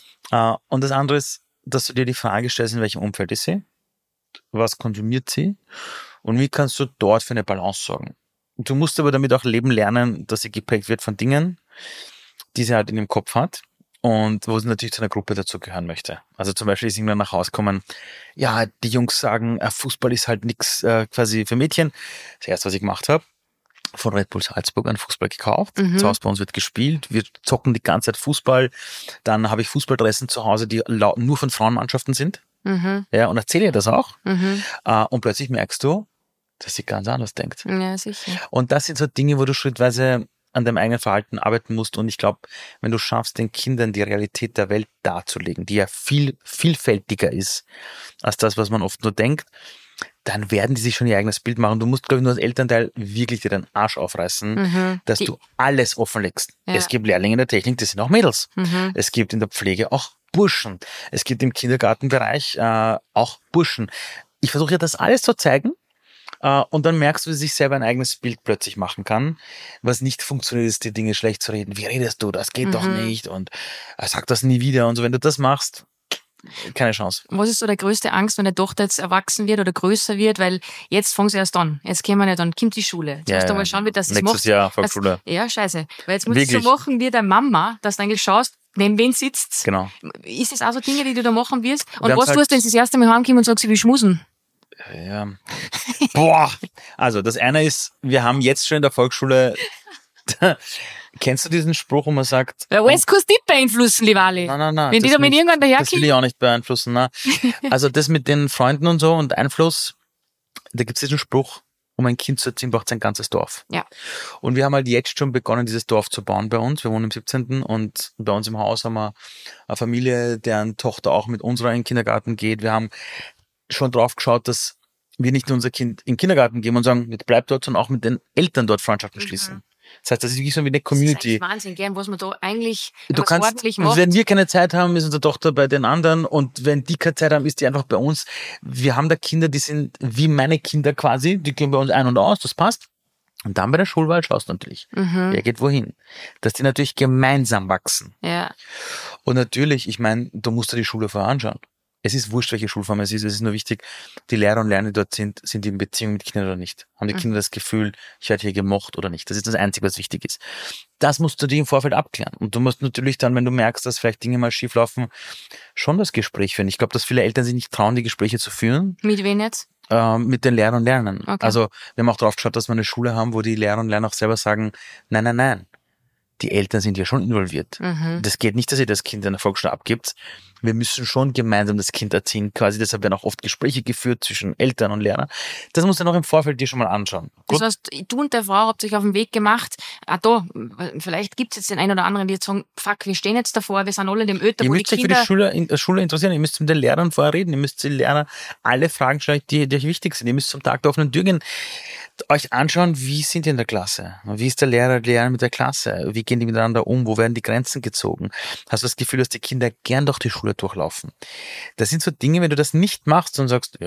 Und das andere ist, dass du dir die Frage stellst, in welchem Umfeld ist sie, was konsumiert sie und wie kannst du dort für eine Balance sorgen. Du musst aber damit auch leben lernen, dass sie geprägt wird von Dingen, die sie halt in dem Kopf hat. Und wo sie natürlich zu einer Gruppe dazugehören möchte. Also zum Beispiel ist irgendwann nach Hause kommen, ja, die Jungs sagen, Fußball ist halt nix quasi für Mädchen. Das erste, was ich gemacht habe, von Red Bull Salzburg einen Fußball gekauft. Zu Hause bei uns wird gespielt. Wir zocken die ganze Zeit Fußball. Dann habe ich Fußballdressen zu Hause, die nur von Frauenmannschaften sind. Ja, und erzähle ihr das auch. Und plötzlich merkst du, dass sie ganz anders denkt. Ja, sicher. Und das sind so Dinge, wo du schrittweise an deinem eigenen Verhalten arbeiten musst. Und ich glaube, wenn du schaffst, den Kindern die Realität der Welt darzulegen, die ja viel vielfältiger ist als das, was man oft nur denkt, dann werden die sich schon ihr eigenes Bild machen. Du musst, glaube ich, nur als Elternteil wirklich dir den Arsch aufreißen, dass du alles offenlegst. Ja. Es gibt Lehrlinge in der Technik, das sind auch Mädels. Es gibt in der Pflege auch Burschen. Es gibt im Kindergartenbereich auch Burschen. Ich versuche ja das alles zu zeigen. Und dann merkst du, wie sich selber ein eigenes Bild plötzlich machen kann. Was nicht funktioniert, ist, die Dinge schlecht zu reden. Wie redest du? Das geht doch nicht. Und sag das nie wieder. Und so, wenn du das machst, keine Chance. Was ist so der größte Angst, wenn deine Tochter jetzt erwachsen wird oder größer wird? Weil jetzt fangen sie erst an. Jetzt gehen wir nicht an, kommt die Schule. Jetzt musst du mal schauen, wie das nächstes macht. Jahr Volksschule. Ja, scheiße. Weil jetzt musst du so machen wie deine Mama, dass du eigentlich schaust, neben wen sitzt. Genau. Ist das auch so Dinge, die du da machen wirst? Und was tust du, wenn sie das erste Mal heimkommen und sagst, sie will schmusen? Ja. Boah. Also, das eine ist, wir haben jetzt schon in der Volksschule, kennst du diesen Spruch, wo man sagt... Ja, alles kannst du nicht beeinflussen, lieber Ali. Nein. Wenn die da mit irgendwann daherkommen... Das will ich auch nicht beeinflussen. Nein. Also, das mit den Freunden und so und Einfluss, da gibt es diesen Spruch, um ein Kind zu erziehen, braucht es ein ganzes Dorf. Ja. Und wir haben halt jetzt schon begonnen, dieses Dorf zu bauen bei uns. Wir wohnen im 17. und bei uns im Haus haben wir eine Familie, deren Tochter auch mit unserer in den Kindergarten geht. Wir haben schon drauf geschaut, dass wir nicht nur unser Kind in den Kindergarten geben und sagen, jetzt bleibt dort, sondern auch mit den Eltern dort Freundschaften schließen. Das heißt, das ist wirklich so wie eine Community. Das ist Wahnsinn, gern, was man da eigentlich ordentlich macht. Wenn wir keine Zeit haben, ist unsere Tochter bei den anderen und wenn die keine Zeit haben, ist die einfach bei uns. Wir haben da Kinder, die sind wie meine Kinder quasi, die gehen bei uns ein und aus, das passt. Und dann bei der Schulwahl schaust du natürlich, wer geht wohin. Dass die natürlich gemeinsam wachsen. Ja. Und natürlich, ich meine, du musst dir die Schule vorher anschauen. Es ist wurscht, welche Schulform es ist nur wichtig, die Lehrer und Lerner, die dort sind die in Beziehung mit Kindern oder nicht? Haben die Kinder das Gefühl, ich werde hier gemocht oder nicht? Das ist das Einzige, was wichtig ist. Das musst du dir im Vorfeld abklären. Und du musst natürlich dann, wenn du merkst, dass vielleicht Dinge mal schief laufen, schon das Gespräch führen. Ich glaube, dass viele Eltern sich nicht trauen, die Gespräche zu führen. Mit wem jetzt? Mit den Lehrern und Lernern. Okay. Also wir haben auch drauf geschaut, dass wir eine Schule haben, wo die Lehrer und Lerner auch selber sagen, nein. Die Eltern sind ja schon involviert. Das geht nicht, dass ihr das Kind in der Volksschule abgibt. Wir müssen schon gemeinsam das Kind erziehen. Quasi deshalb werden auch oft Gespräche geführt zwischen Eltern und Lehrern. Das musst du noch im Vorfeld dir schon mal anschauen. Gut? Das heißt, du und der Frau habt euch auf den Weg gemacht. Vielleicht gibt es jetzt den einen oder anderen, die jetzt sagen, fuck, wir stehen jetzt davor, wir sind alle in dem Öter, ihr wo die müsst euch Kinder... für die Schule interessieren. Ihr müsst mit den Lehrern vorher reden. Ihr müsst den Lehrern alle Fragen stellen, die euch wichtig sind. Ihr müsst zum Tag der offenen Tür gehen, euch anschauen, wie sind die in der Klasse? Wie ist der Lehrer, die Lehrer mit der Klasse? Wie gehen die miteinander um? Wo werden die Grenzen gezogen? Hast du das Gefühl, dass die Kinder gern durch die Schule durchlaufen? Das sind so Dinge, wenn du das nicht machst und sagst,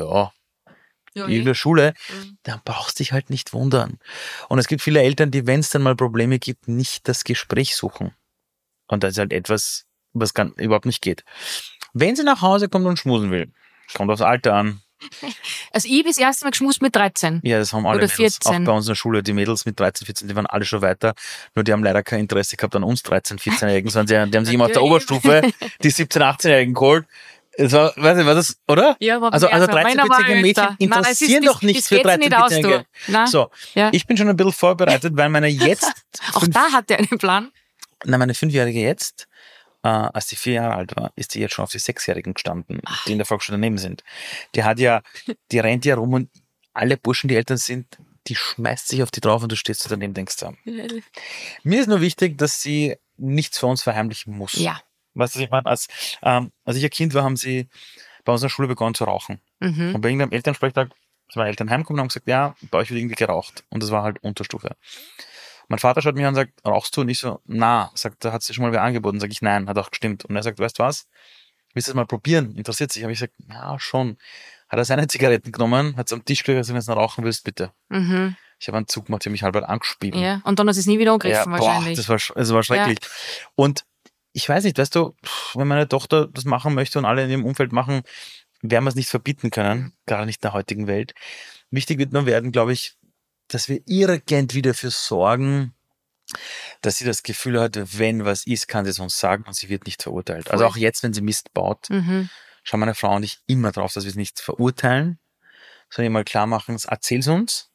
in der Schule, dann brauchst du dich halt nicht wundern. Und es gibt viele Eltern, die, wenn es dann mal Probleme gibt, nicht das Gespräch suchen. Und das ist halt etwas, was überhaupt nicht geht. Wenn sie nach Hause kommt und schmusen will, kommt aufs Alter an. Also ich habe das erste Mal geschmust mit 13. Ja, das haben alle oder Mädels. 14. Auch bei uns in der Schule, die Mädels mit 13, 14, die waren alle schon weiter. Nur die haben leider kein Interesse gehabt an uns 13, 14-Jährigen, sondern die haben sich immer aus der Oberstufe die 17, 18-Jährigen geholt. Es war, weiß nicht, war das, oder? Ja, war also 13, 14-jährige Mädchen interessieren doch nicht für 13, 14-jährige. So, ich bin schon ein bisschen vorbereitet, weil meine jetzt... Auch da hat der einen Plan. Nein, meine 5-Jährige jetzt, als sie 4 Jahre alt war, ist sie jetzt schon auf die 6-Jährigen gestanden, die in der Volksschule daneben sind. Die rennt ja rum und alle Burschen, die Eltern sind, die schmeißt sich auf die drauf und du stehst daneben, denkst du. Mir ist nur wichtig, dass sie nichts für uns verheimlichen muss. Ja. Weißt du, was ich meine? Als ich ein Kind war, haben sie bei uns in der Schule begonnen zu rauchen. Und bei irgendeinem Elternsprechtag sind meine Eltern heimgekommen und haben gesagt, ja, bei euch wird irgendwie geraucht. Und das war halt Unterstufe. Mein Vater schaut mich an und sagt, rauchst du? Und ich so, sagt, da hat sie schon mal wer angeboten. Sag ich, nein, hat auch gestimmt. Und er sagt, weißt du was? Willst du das mal probieren? Interessiert sich? Habe ich gesagt, ja, schon. Hat er seine Zigaretten genommen, hat es am Tisch gelegt, gesagt, wenn du noch rauchen willst, bitte. Ich habe einen Zug gemacht, ich habe mich halb angespielt. Ja, und dann hat sie es nie wieder angegriffen wahrscheinlich. Das war schrecklich. Ja. Und ich weiß nicht, weißt du, wenn meine Tochter das machen möchte und alle in ihrem Umfeld machen, werden wir es nicht verbieten können, gerade nicht in der heutigen Welt. Wichtig wird nur werden, glaube ich, dass wir irgend wieder dafür sorgen, dass sie das Gefühl hat, wenn was ist, kann sie es uns sagen und sie wird nicht verurteilt. Also auch jetzt, wenn sie Mist baut, schauen meine Frau und ich immer drauf, dass wir es nicht verurteilen, sondern mal klar machen, erzähl's uns,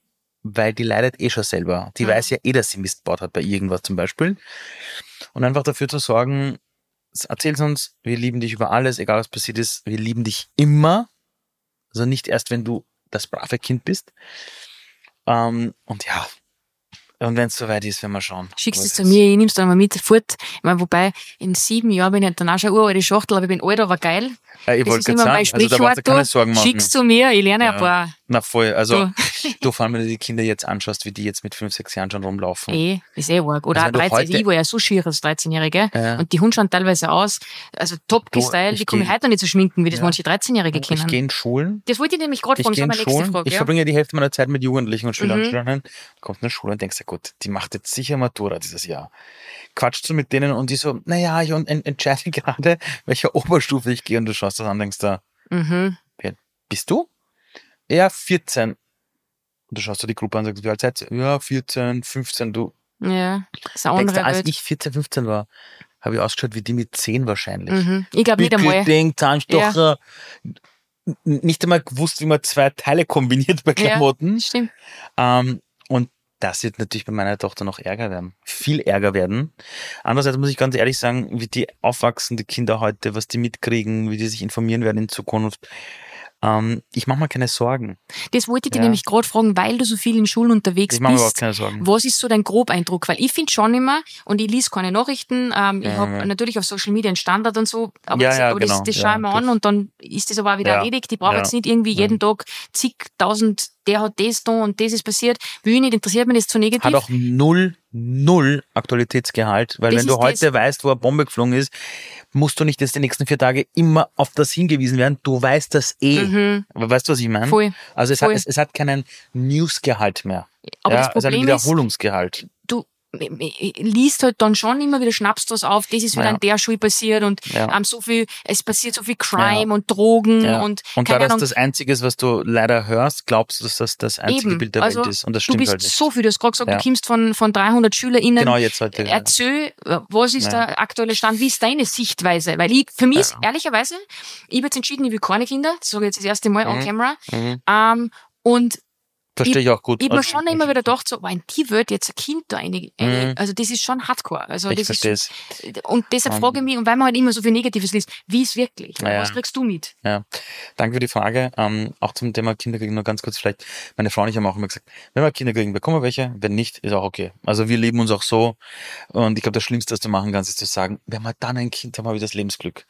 weil die leidet eh schon selber. Die weiß ja eh, dass sie Mist gebaut hat bei irgendwas zum Beispiel. Und einfach dafür zu sorgen, erzähl's uns, wir lieben dich über alles, egal was passiert ist, wir lieben dich immer. Also nicht erst, wenn du das brave Kind bist. Und ja, und wenn es soweit ist, werden wir schauen. Schickst es zu mir, ich nehme es dann mal mit fort. Ich meine, wobei, in 7 Jahren bin ich dann auch schon eine uralte Schachtel, aber ich bin alt, aber geil. Ich wollte gerade sagen, also da brauchst du keine Sorgen machen. Schick's zu mir, ich lerne ein paar. Na voll, also du vor allem, wenn du die Kinder jetzt anschaust, wie die jetzt mit 5, 6 Jahren schon rumlaufen. Ist arg. Oder Also auch 13, ich war ja so schier als 13-Jährige und die Hunde schauen teilweise aus, also top gestylt, die komme ich heute noch nicht so schminken, wie das manche 13-Jährige kennen. Ich gehe in Schulen. Das wollte ich nämlich gerade fragen, das war meine nächste Frage. Ich verbringe die Hälfte meiner Zeit mit Jugendlichen und Schülern und Schülerinnen. Du kommst in eine Schule und denkst, ja gut, die macht jetzt sicher Matura dieses Jahr. Quatschst du mit denen und die so, naja, ich entscheide gerade, welcher Oberstufe ich gehe und du schaust das an und denkst da, wer bist du? Ja, 14. Und du schaust dir die Gruppe an und sagst, wie alt seid ihr? Ja, 14, 15, du. Ja, das ist eine andere Als Welt. ich 14, 15 war, habe ich ausgeschaut wie die mit 10 wahrscheinlich. Ich glaube nicht einmal. Ding, Zahnstocher. Ja. Nicht einmal gewusst, wie man 2 Teile kombiniert bei Klamotten. Ja, stimmt. Und das wird natürlich bei meiner Tochter noch ärger werden. Viel ärger werden. Andererseits muss ich ganz ehrlich sagen, wie die aufwachsen, die Kinder heute, was die mitkriegen, wie die sich informieren werden in Zukunft. Ich mache mir keine Sorgen. Das wollte ich dir nämlich gerade fragen, weil du so viel in Schulen unterwegs bist. Ich mache mir überhaupt keine Sorgen. Was ist so dein Grobeindruck? Weil ich finde schon immer, und ich lese keine Nachrichten, ich habe natürlich auf Social Media einen Standard und so, aber das schaue ich mir an und dann ist das aber auch wieder erledigt. Ich brauche jetzt nicht irgendwie jeden Tag zigtausend, der hat das da und das ist passiert. Will nicht, interessiert mich das zu negativ. Hat auch null Aktualitätsgehalt, weil wenn du heute weißt, wo eine Bombe geflogen ist, musst du nicht jetzt die nächsten 4 Tage immer auf das hingewiesen werden. Du weißt das eh. Weißt du, was ich meine? Voll. Also es hat keinen Newsgehalt mehr. Aber das Problem es hat ein Wiederholungsgehalt. Du liest halt dann schon immer wieder, schnappst was auf, das ist wieder an der Schule passiert und so viel, es passiert so viel Crime und Drogen und da das Einzige ist, was du leider hörst, glaubst du, dass das einzige Bild der Welt ist und das stimmt halt nicht. Du bist so viel, du hast gerade gesagt, du kommst von 300 SchülerInnen. Genau, jetzt heute. Erzähl, was ist der aktuelle Stand, wie ist deine Sichtweise? Weil für mich ist ehrlicherweise, ich habe jetzt entschieden, ich will keine Kinder, das sage ich jetzt das erste Mal on camera, und verstehe ich auch gut. Ich habe mir schon immer wieder gedacht, so, in die Welt jetzt ein Kind da also das ist schon hardcore. Also ich verstehe es. Und deshalb frage ich mich, und weil man halt immer so viel Negatives liest, wie ist wirklich? Was kriegst du mit? Ja, danke für die Frage. Auch zum Thema Kinderkriegen nur ganz kurz vielleicht. Meine Frau und ich haben auch immer gesagt, wenn wir Kinder kriegen, bekommen wir welche. Wenn nicht, ist auch okay. Also wir leben uns auch so. Und ich glaube, das Schlimmste, was du machen kannst, ist zu sagen, wenn wir dann ein Kind haben, haben wir das Lebensglück.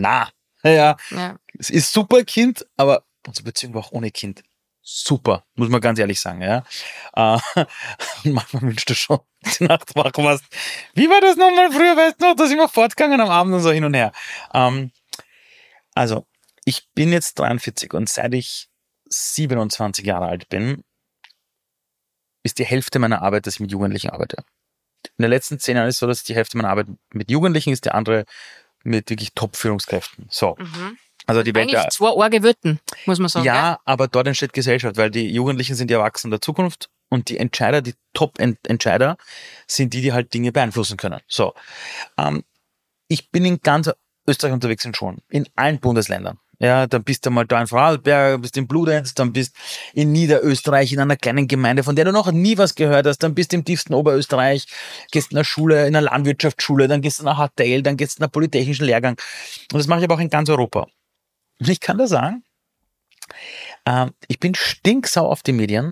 Es ist super Kind, aber unsere Beziehung war auch ohne Kind super, muss man ganz ehrlich sagen, ja. Manchmal wünschst du schon, die Nacht wach warst. Wie war das nochmal früher, weißt du noch, da sind wir fortgegangen am Abend und so hin und her. Also, ich bin jetzt 43 und seit ich 27 Jahre alt bin, ist die Hälfte meiner Arbeit, dass ich mit Jugendlichen arbeite. In den letzten 10 Jahren ist es so, dass die Hälfte meiner Arbeit mit Jugendlichen ist, die andere mit wirklich Top-Führungskräften. So. Also die Welt eigentlich 2 arge Wirten, muss man sagen. Ja, aber dort entsteht Gesellschaft, weil die Jugendlichen sind die Erwachsenen der Zukunft und die Entscheider, die Top-Entscheider, sind die halt Dinge beeinflussen können. So, ich bin in ganz Österreich unterwegs in Schulen, in allen Bundesländern. Ja, dann bist du mal da in Vorarlberg, bist in Bludenz, dann bist in Niederösterreich in einer kleinen Gemeinde, von der du noch nie was gehört hast, dann bist du im tiefsten Oberösterreich, gehst in einer Schule, in einer Landwirtschaftsschule, dann gehst du nach HTL, dann gehst du in einen polytechnischen Lehrgang. Und das mache ich aber auch in ganz Europa. Und ich kann da sagen, ich bin stinksauer auf die Medien.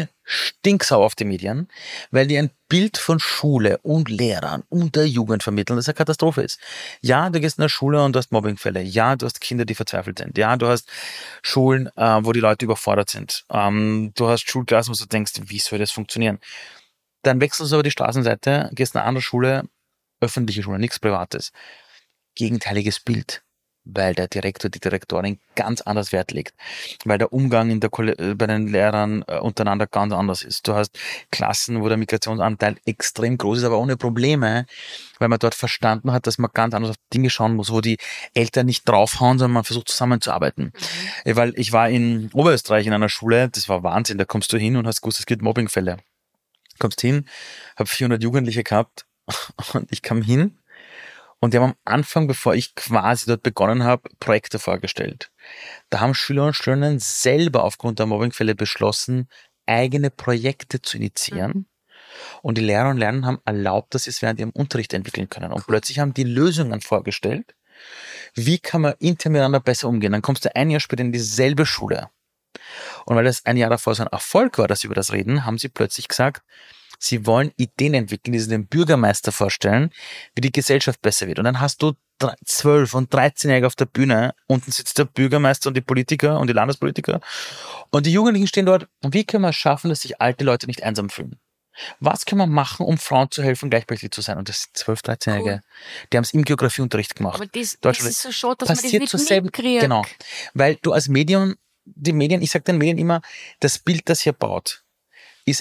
Weil die ein Bild von Schule und Lehrern und der Jugend vermitteln, das eine Katastrophe ist. Ja, du gehst in eine Schule und du hast Mobbingfälle. Ja, du hast Kinder, die verzweifelt sind. Ja, du hast Schulen, wo die Leute überfordert sind. Du hast Schulklassen, wo du denkst, wie soll das funktionieren? Dann wechselst du aber die Straßenseite, gehst in eine andere Schule, öffentliche Schule, nichts Privates. Gegenteiliges Bild. Weil der Direktor, die Direktorin ganz anders Wert legt. Weil der Umgang bei den Lehrern untereinander ganz anders ist. Du hast Klassen, wo der Migrationsanteil extrem groß ist, aber ohne Probleme, weil man dort verstanden hat, dass man ganz anders auf Dinge schauen muss, wo die Eltern nicht draufhauen, sondern man versucht zusammenzuarbeiten. Weil ich war in Oberösterreich in einer Schule, das war Wahnsinn, da kommst du hin und hast gewusst, es gibt Mobbingfälle. Kommst hin, habe 400 Jugendliche gehabt und ich kam hin. Und die haben am Anfang, bevor ich quasi dort begonnen habe, Projekte vorgestellt. Da haben Schüler und Schülerinnen selber aufgrund der Mobbingfälle beschlossen, eigene Projekte zu initiieren. Und die Lehrer und Lerner haben erlaubt, dass sie es während ihrem Unterricht entwickeln können. Und plötzlich haben die Lösungen vorgestellt. Wie kann man intern miteinander besser umgehen? Dann kommst du ein Jahr später in dieselbe Schule. Und weil das ein Jahr davor so ein Erfolg war, dass sie über das reden, haben sie plötzlich gesagt, sie wollen Ideen entwickeln, die sie dem Bürgermeister vorstellen, wie die Gesellschaft besser wird. Und dann hast du 12- und 13-Jährige auf der Bühne, unten sitzt der Bürgermeister und die Politiker und die Landespolitiker und die Jugendlichen stehen dort. Und wie können wir es schaffen, dass sich alte Leute nicht einsam fühlen? Was können wir machen, um Frauen zu helfen, gleichberechtigt zu sein? Und das sind 12-, 13-Jährige. Cool. Die haben es im Geografieunterricht gemacht. Aber das ist so schade, dass man das nicht mitkriegt. Genau, weil du als Medium, die Medien, ich sage den Medien immer, das Bild, das ihr baut, ist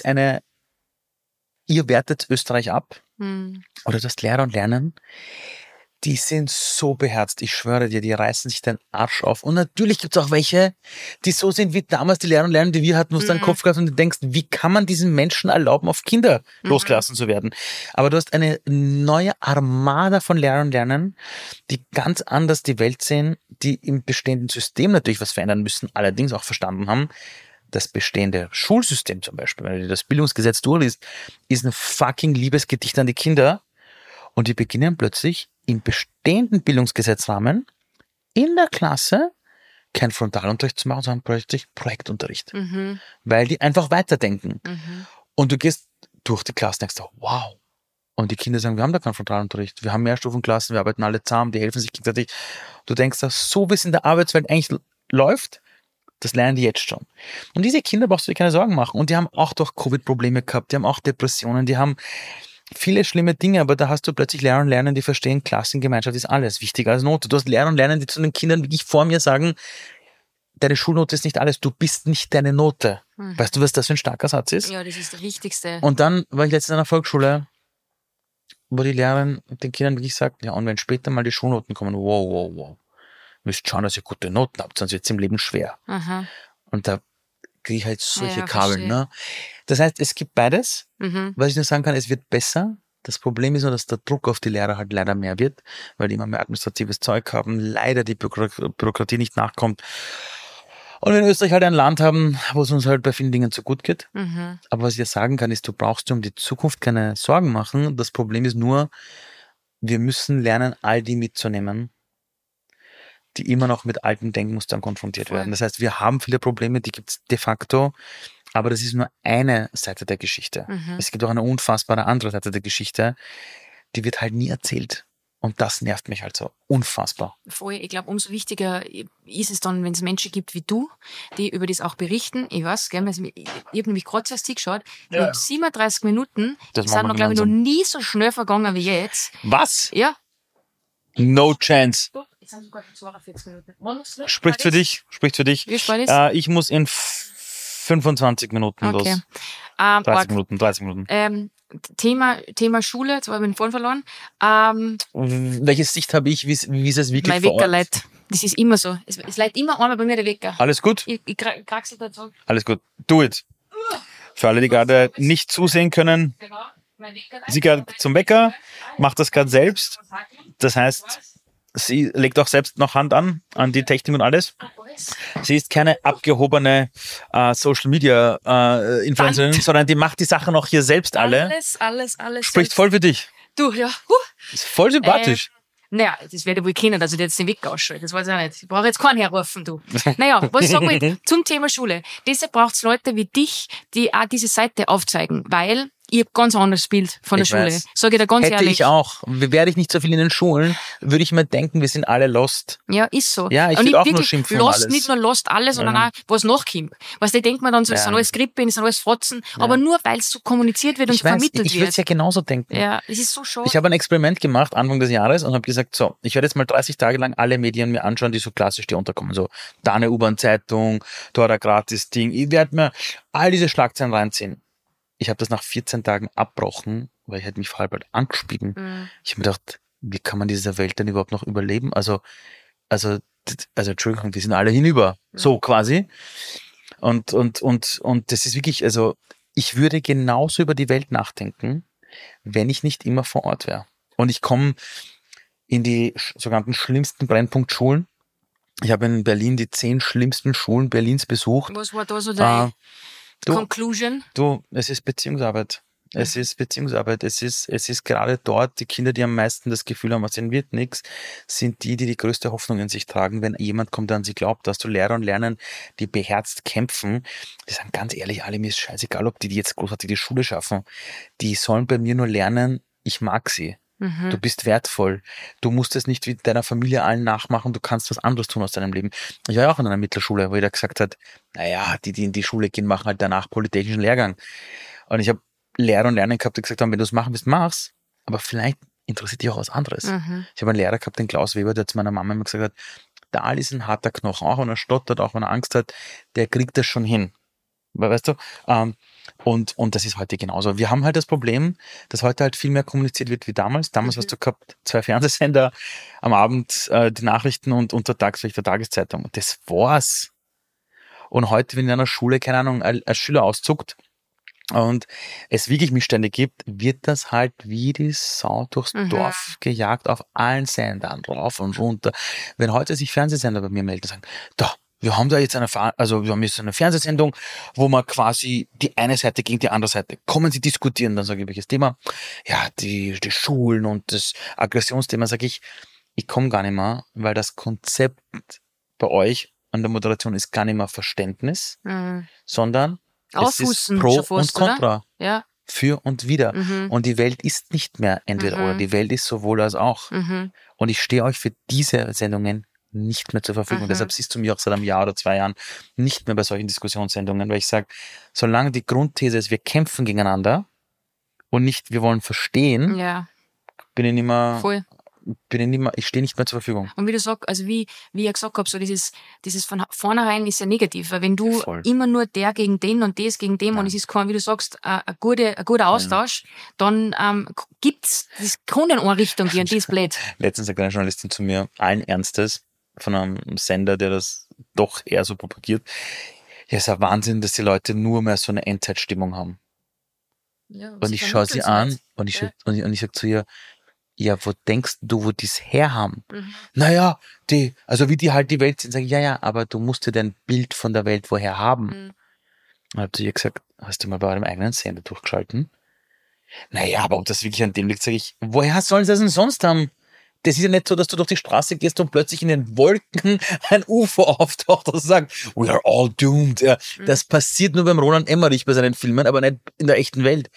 ihr wertet Österreich ab. Oder das Lehrer und Lernen, die sind so beherzt, ich schwöre dir, die reißen sich den Arsch auf. Und natürlich gibt es auch welche, die so sind wie damals die Lehrer und Lerner, die wir hatten, wo du deinen Kopf gehabt und du denkst, wie kann man diesen Menschen erlauben, auf Kinder losgelassen zu werden? Aber du hast eine neue Armada von Lehrern und Lernern, die ganz anders die Welt sehen, die im bestehenden System natürlich was verändern müssen, allerdings auch verstanden haben, das bestehende Schulsystem zum Beispiel, wenn du dir das Bildungsgesetz durchliest, ist ein fucking Liebesgedicht an die Kinder. Und die beginnen plötzlich im bestehenden Bildungsgesetzrahmen in der Klasse kein Frontalunterricht zu machen, sondern plötzlich Projektunterricht. Weil die einfach weiterdenken. Und du gehst durch die Klasse und denkst, wow. Und die Kinder sagen, wir haben da keinen Frontalunterricht. Wir haben Mehrstufenklassen, wir arbeiten alle zusammen, die helfen sich gegenseitig. Du denkst, so wie es in der Arbeitswelt eigentlich läuft, das lernen die jetzt schon. Und diese Kinder brauchst du dir keine Sorgen machen. Und die haben auch durch Covid Probleme gehabt, die haben auch Depressionen, die haben viele schlimme Dinge, aber da hast du plötzlich Lehrer und Lerner, die verstehen, Klassengemeinschaft ist alles wichtiger als Note. Du hast Lehrer und Lerner, die zu den Kindern wirklich vor mir sagen, deine Schulnote ist nicht alles, du bist nicht deine Note. Weißt du, was das für ein starker Satz ist? Ja, das ist das Wichtigste. Und dann war ich letztens in einer Volksschule, wo die Lehrerin den Kindern wirklich sagt, ja, und wenn später mal die Schulnoten kommen, wow. Müsst schauen, dass ihr gute Noten habt, sonst wird es im Leben schwer. Und da kriege ich halt solche Kabel. Ne? Das heißt, es gibt beides. Was ich nur sagen kann, es wird besser. Das Problem ist nur, dass der Druck auf die Lehrer halt leider mehr wird, weil die immer mehr administratives Zeug haben, leider die Bürokratie nicht nachkommt. Und wir in Österreich halt ein Land haben, wo es uns halt bei vielen Dingen zu gut geht. Aber was ich dir sagen kann, ist, du brauchst dir um die Zukunft keine Sorgen machen. Das Problem ist nur, wir müssen lernen, all die mitzunehmen, die immer noch mit alten Denkmustern konfrontiert werden. Das heißt, wir haben viele Probleme, die gibt es de facto, aber das ist nur eine Seite der Geschichte. Es gibt auch eine unfassbare andere Seite der Geschichte, die wird halt nie erzählt. Und das nervt mich halt so unfassbar. Voll. Ich glaube, umso wichtiger ist es dann, wenn es Menschen gibt wie du, die über das auch berichten. Ich weiß, gell, ich habe nämlich gerade zuerst geschaut, 37 Minuten sind noch, glaube ich, noch nie so schnell vergangen wie jetzt. Was? Ja. No chance. Jetzt sind sogar 42 Minuten. Spricht für dich. Wie spät ist? Ich muss in 25 Minuten los. 30 Minuten. Thema Schule, jetzt habe ich den Faden verloren. Welche Sicht habe ich, wie ist es wirklich mein Wecker leitet. Das ist immer so. Es leitet immer einmal bei mir der Wecker. Alles gut? Ich kraxel da zurück. Alles gut. Do it. Für alle, die gerade nicht zusehen können, sie geht zum Wecker, macht das gerade selbst. Das heißt, sie legt auch selbst noch Hand an die Technik und alles. Sie ist keine abgehobene Social Media Influencerin, sondern die macht die Sachen auch hier selbst alle. Alles. Spricht voll für dich. Du, ja. Ist voll sympathisch. Naja, das werde ich wohl kennen, dass ich jetzt den Weg ausschalte. Das weiß ich auch nicht. Ich brauche jetzt keinen herrufen, du. Naja, was ich sagen will, zum Thema Schule. Deshalb braucht es Leute wie dich, die auch diese Seite aufzeigen, weil ich habe ganz anderes Bild von der Schule. Sage ich dir ganz ehrlich. Hätte ich auch. Wäre ich nicht so viel in den Schulen, würde ich mir denken, wir sind alle lost. Ja, ist so. Ja, ich würde auch nur schimpfen lost, alles. Nicht nur lost alles, sondern auch, was nachkommt. Was die denkt man dann so, es sind alles Grippe, es sind alles Fotzen, aber nur, weil es so kommuniziert wird und so vermittelt wird. Ich würde es ja genauso denken. Ja, es ist so schade. Ich habe ein Experiment gemacht Anfang des Jahres und habe gesagt, so, ich werde jetzt mal 30 Tage lang alle Medien mir anschauen, die so klassisch dir unterkommen. So, da eine U-Bahn-Zeitung, da ein Gratis-Ding. Ich werde mir all diese Schlagzeilen reinziehen. Ich habe das nach 14 Tagen abbrochen, weil ich hätte mich vorher bald angespieben. Ich habe mir gedacht, wie kann man dieser Welt denn überhaupt noch überleben? Also Entschuldigung, die sind alle hinüber. So quasi. Und das ist wirklich, also ich würde genauso über die Welt nachdenken, wenn ich nicht immer vor Ort wäre. Und ich komme in die sogenannten schlimmsten Brennpunktschulen. Ich habe in Berlin die 10 schlimmsten Schulen Berlins besucht. Was war da so dein? Conclusion? Es ist Beziehungsarbeit. Es ist Beziehungsarbeit. Es ist gerade dort, die Kinder, die am meisten das Gefühl haben, aus denen wird nichts, sind die größte Hoffnung in sich tragen, wenn jemand kommt, der an sie glaubt. Da hast du Lehrer und Lerner, die beherzt kämpfen. Die sagen ganz ehrlich, alle, mir ist scheißegal, ob die jetzt großartig die Schule schaffen. Die sollen bei mir nur lernen, ich mag sie. Du bist wertvoll. Du musst es nicht wie deiner Familie allen nachmachen. Du kannst was anderes tun aus deinem Leben. Ich war ja auch in einer Mittelschule, wo jeder gesagt hat, naja, die in die Schule gehen, machen halt danach polytechnischen Lehrgang. Und ich habe Lehrer und Lerner gehabt, die gesagt haben, wenn du es machen willst, mach's. Aber vielleicht interessiert dich auch was anderes. Ich habe einen Lehrer gehabt, den Klaus Weber, der zu meiner Mama immer gesagt hat, der Al ist ein harter Knochen, auch wenn er stottert, auch wenn er Angst hat, der kriegt das schon hin. Weißt du? Und das ist heute genauso. Wir haben halt das Problem, dass heute halt viel mehr kommuniziert wird wie damals. Damals hast du gehabt 2 Fernsehsender, am Abend die Nachrichten und untertags vielleicht der Tageszeitung. Und das war's. Und heute, wenn in einer Schule, keine Ahnung, ein Schüler auszuckt und es wirklich Missstände gibt, wird das halt wie die Sau durchs Dorf gejagt auf allen Sendern, rauf und runter. Wenn heute sich Fernsehsender bei mir melden und sagen, da, wir haben da jetzt wir haben jetzt eine Fernsehsendung, wo man quasi die eine Seite gegen die andere Seite, kommen Sie diskutieren, dann sage ich, welches Thema? Ja, die Schulen und das Aggressionsthema, sage ich komme gar nicht mehr, weil das Konzept bei euch an der Moderation ist gar nicht mehr Verständnis, sondern es ist Pro und Contra. Ja. Für und wider. Und die Welt ist nicht mehr entweder oder, die Welt ist sowohl als auch. Und ich stehe euch für diese Sendungen nicht mehr zur Verfügung. Deshalb siehst du mich auch seit einem Jahr oder 2 Jahren nicht mehr bei solchen Diskussionssendungen, weil ich sage, solange die Grundthese ist, wir kämpfen gegeneinander und nicht, wir wollen verstehen, bin ich nicht mehr, ich stehe nicht mehr zur Verfügung. Und wie du sagst, also wie ich gesagt habe, so dieses von vornherein ist ja negativ, weil wenn du immer nur der gegen den und das gegen dem und es ist kein, wie du sagst, ein guter Austausch, dann gibt's, das kann in eine Richtung gehen, das ist blöd. Letztens sagt eine Journalistin zu mir, allen Ernstes, von einem Sender, der das doch eher so propagiert. Ja, es ist ein Wahnsinn, dass die Leute nur mehr so eine Endzeitstimmung haben. Ja, und ich schaue sie an und ich sage zu ihr, ja, wo denkst du, wo die es herhaben? Naja, also wie die halt die Welt sind, sage ich, ja, aber du musst dir dein Bild von der Welt woher haben. Und habe zu ihr gesagt, hast du mal bei eurem eigenen Sender durchgeschalten? Naja, aber ob das wirklich an dem liegt, sage ich, woher sollen sie das denn sonst haben? Das ist ja nicht so, dass du durch die Straße gehst und plötzlich in den Wolken ein UFO auftaucht und sagt, we are all doomed. Ja, das passiert nur beim Roland Emmerich bei seinen Filmen, aber nicht in der echten Welt.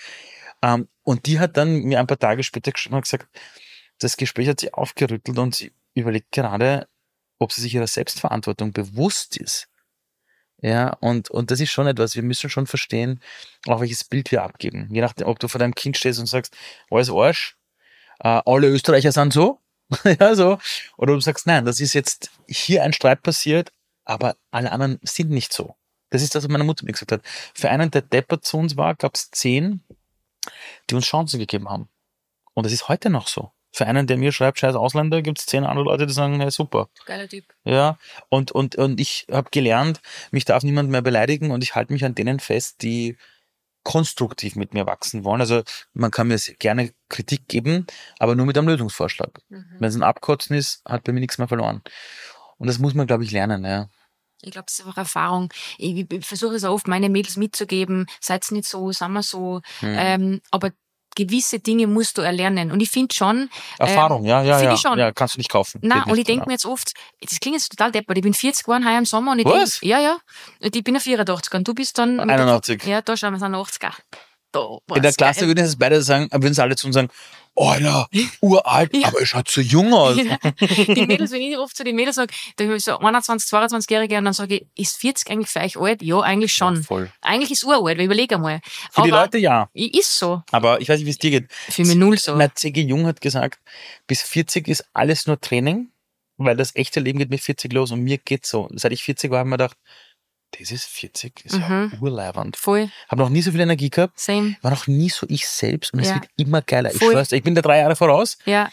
Und die hat dann mir ein paar Tage später geschrieben und gesagt, das Gespräch hat sie aufgerüttelt und sie überlegt gerade, ob sie sich ihrer Selbstverantwortung bewusst ist. Ja, und das ist schon etwas, wir müssen schon verstehen, auch welches Bild wir abgeben. Je nachdem, ob du vor deinem Kind stehst und sagst, alles Arsch, alle Österreicher sind so, ja, so. Oder du sagst, nein, das ist jetzt hier ein Streit passiert, aber alle anderen sind nicht so. Das ist das, was meine Mutter mir gesagt hat. Für einen, der deppert zu uns war, gab es 10, die uns Chancen gegeben haben. Und das ist heute noch so. Für einen, der mir schreibt, scheiß Ausländer, gibt es 10 andere Leute, die sagen, hey, super. Geiler Typ. Ja, und ich habe gelernt, mich darf niemand mehr beleidigen und ich halte mich an denen fest, die konstruktiv mit mir wachsen wollen. Also man kann mir gerne Kritik geben, aber nur mit einem Lösungsvorschlag. Wenn es ein Abkotzen ist, hat bei mir nichts mehr verloren. Und das muss man, glaube ich, lernen. Ja. Ich glaube, das ist einfach Erfahrung. Ich versuche es auch oft, meine Mädels mitzugeben, seid's nicht so, sind wir so. Aber gewisse Dinge musst du erlernen. Und ich finde schon... Erfahrung, ja, kannst du nicht kaufen. Nein, und ich denke mir jetzt oft, das klingt jetzt total deppert, ich bin 40 geworden heuer im Sommer und ich denke, ja, und ich bin ein 84er und du bist dann... 81. Ja, da schauen wir, sind 80er. In der Klasse würden es beide sagen, würden es alle zu uns sagen, oh ja, uralt, aber er schaut so jung aus. Ja. Die Mädels, wenn ich oft zu den Mädels sage, da habe ich so 21, 22-Jährige und dann sage ich, ist 40 eigentlich für euch alt? Ja, eigentlich schon. Ja, voll. Eigentlich ist uralt, weil überleg einmal. Für die Leute ja. Ist so. Aber ich weiß nicht, wie es dir geht. Für mich null so. C.G. Jung hat gesagt, bis 40 ist alles nur Training, weil das echte Leben geht mit 40 los und mir geht's so. Seit ich 40 war, habe ich mir gedacht, das ist 40, ist ja urleibernd. Voll. Habe noch nie so viel Energie gehabt. Same. War noch nie so ich selbst und es wird immer geiler. Voll. Ich schwör's, ich bin da 3 Jahre voraus. Ja.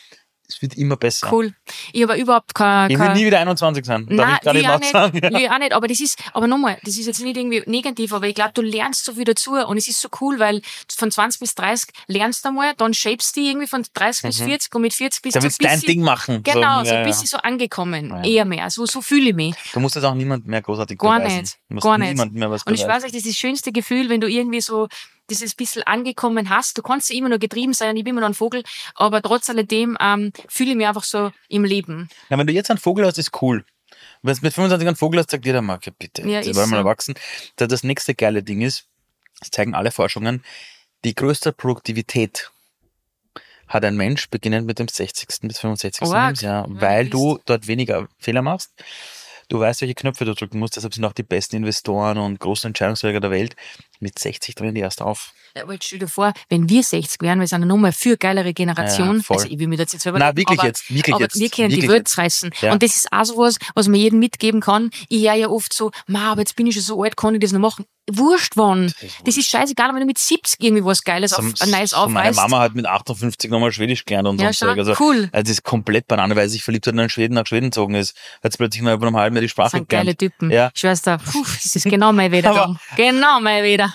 es wird immer besser. Cool. Ich habe überhaupt Ich will nie wieder 21 sein. Darf ich gar nicht laut sagen. Ich auch nicht, aber nochmal, das ist jetzt nicht irgendwie negativ, aber ich glaube, du lernst so viel dazu und es ist so cool, weil von 20 bis 30 lernst du einmal, dann shapest du irgendwie von 30 bis 40 und mit 40 bist du willst dein Ding machen. Genau, so ein bisschen so angekommen, eher mehr. So fühle ich mich. Du musst das auch niemand mehr großartig gar beweisen. nicht, du musst gar nicht. Niemand mehr was und ich weiß nicht, das ist das schönste Gefühl, wenn du irgendwie so dieses bisschen angekommen hast. Du kannst ja immer nur getrieben sein, ich bin immer noch ein Vogel, aber trotz alledem fühle ich mich einfach so im Leben. Ja, wenn du jetzt einen Vogel hast, ist cool. Wenn du mit 25 einen Vogel hast, sagt jeder mal, ja, bitte, Ja, das war mal so. erwachsen. Das nächste geile Ding ist, das zeigen alle Forschungen, die größte Produktivität hat ein Mensch beginnend mit dem 60. bis 65. Lebensjahr, weil du dort weniger Fehler machst. Du weißt, welche Knöpfe du drücken musst, deshalb sind auch die besten Investoren und großen Entscheidungsträger der Welt mit 60 drehen die erst auf. Ja, aber jetzt stell dir vor, wenn wir 60 wären, wir sind eine nochmal viel geilere Generation. Ja, also ich will mir das jetzt selber Nein, wirklich aber, jetzt, wirklich aber jetzt. wir können die Welt reißen. Ja. Und das ist auch sowas, was man jedem mitgeben kann. Ich höre ja oft so, aber jetzt bin ich schon so alt, kann ich das noch machen? Wurscht wann. Das ist scheißegal, wenn du mit 70 irgendwie was Geiles ein neues aufreißt. Meine Mama hat mit 58 nochmal Schwedisch gelernt und so. Also, cool. Also das ist komplett Banane, weil sie sich verliebt hat und nach Schweden gezogen ist. Hat sie plötzlich nach einem halben Jahr die Sprache gelernt. Das sind geile Typen. Ja. Ich weiß da, das ist genau mein Wieder dann. Genau mein Wieder.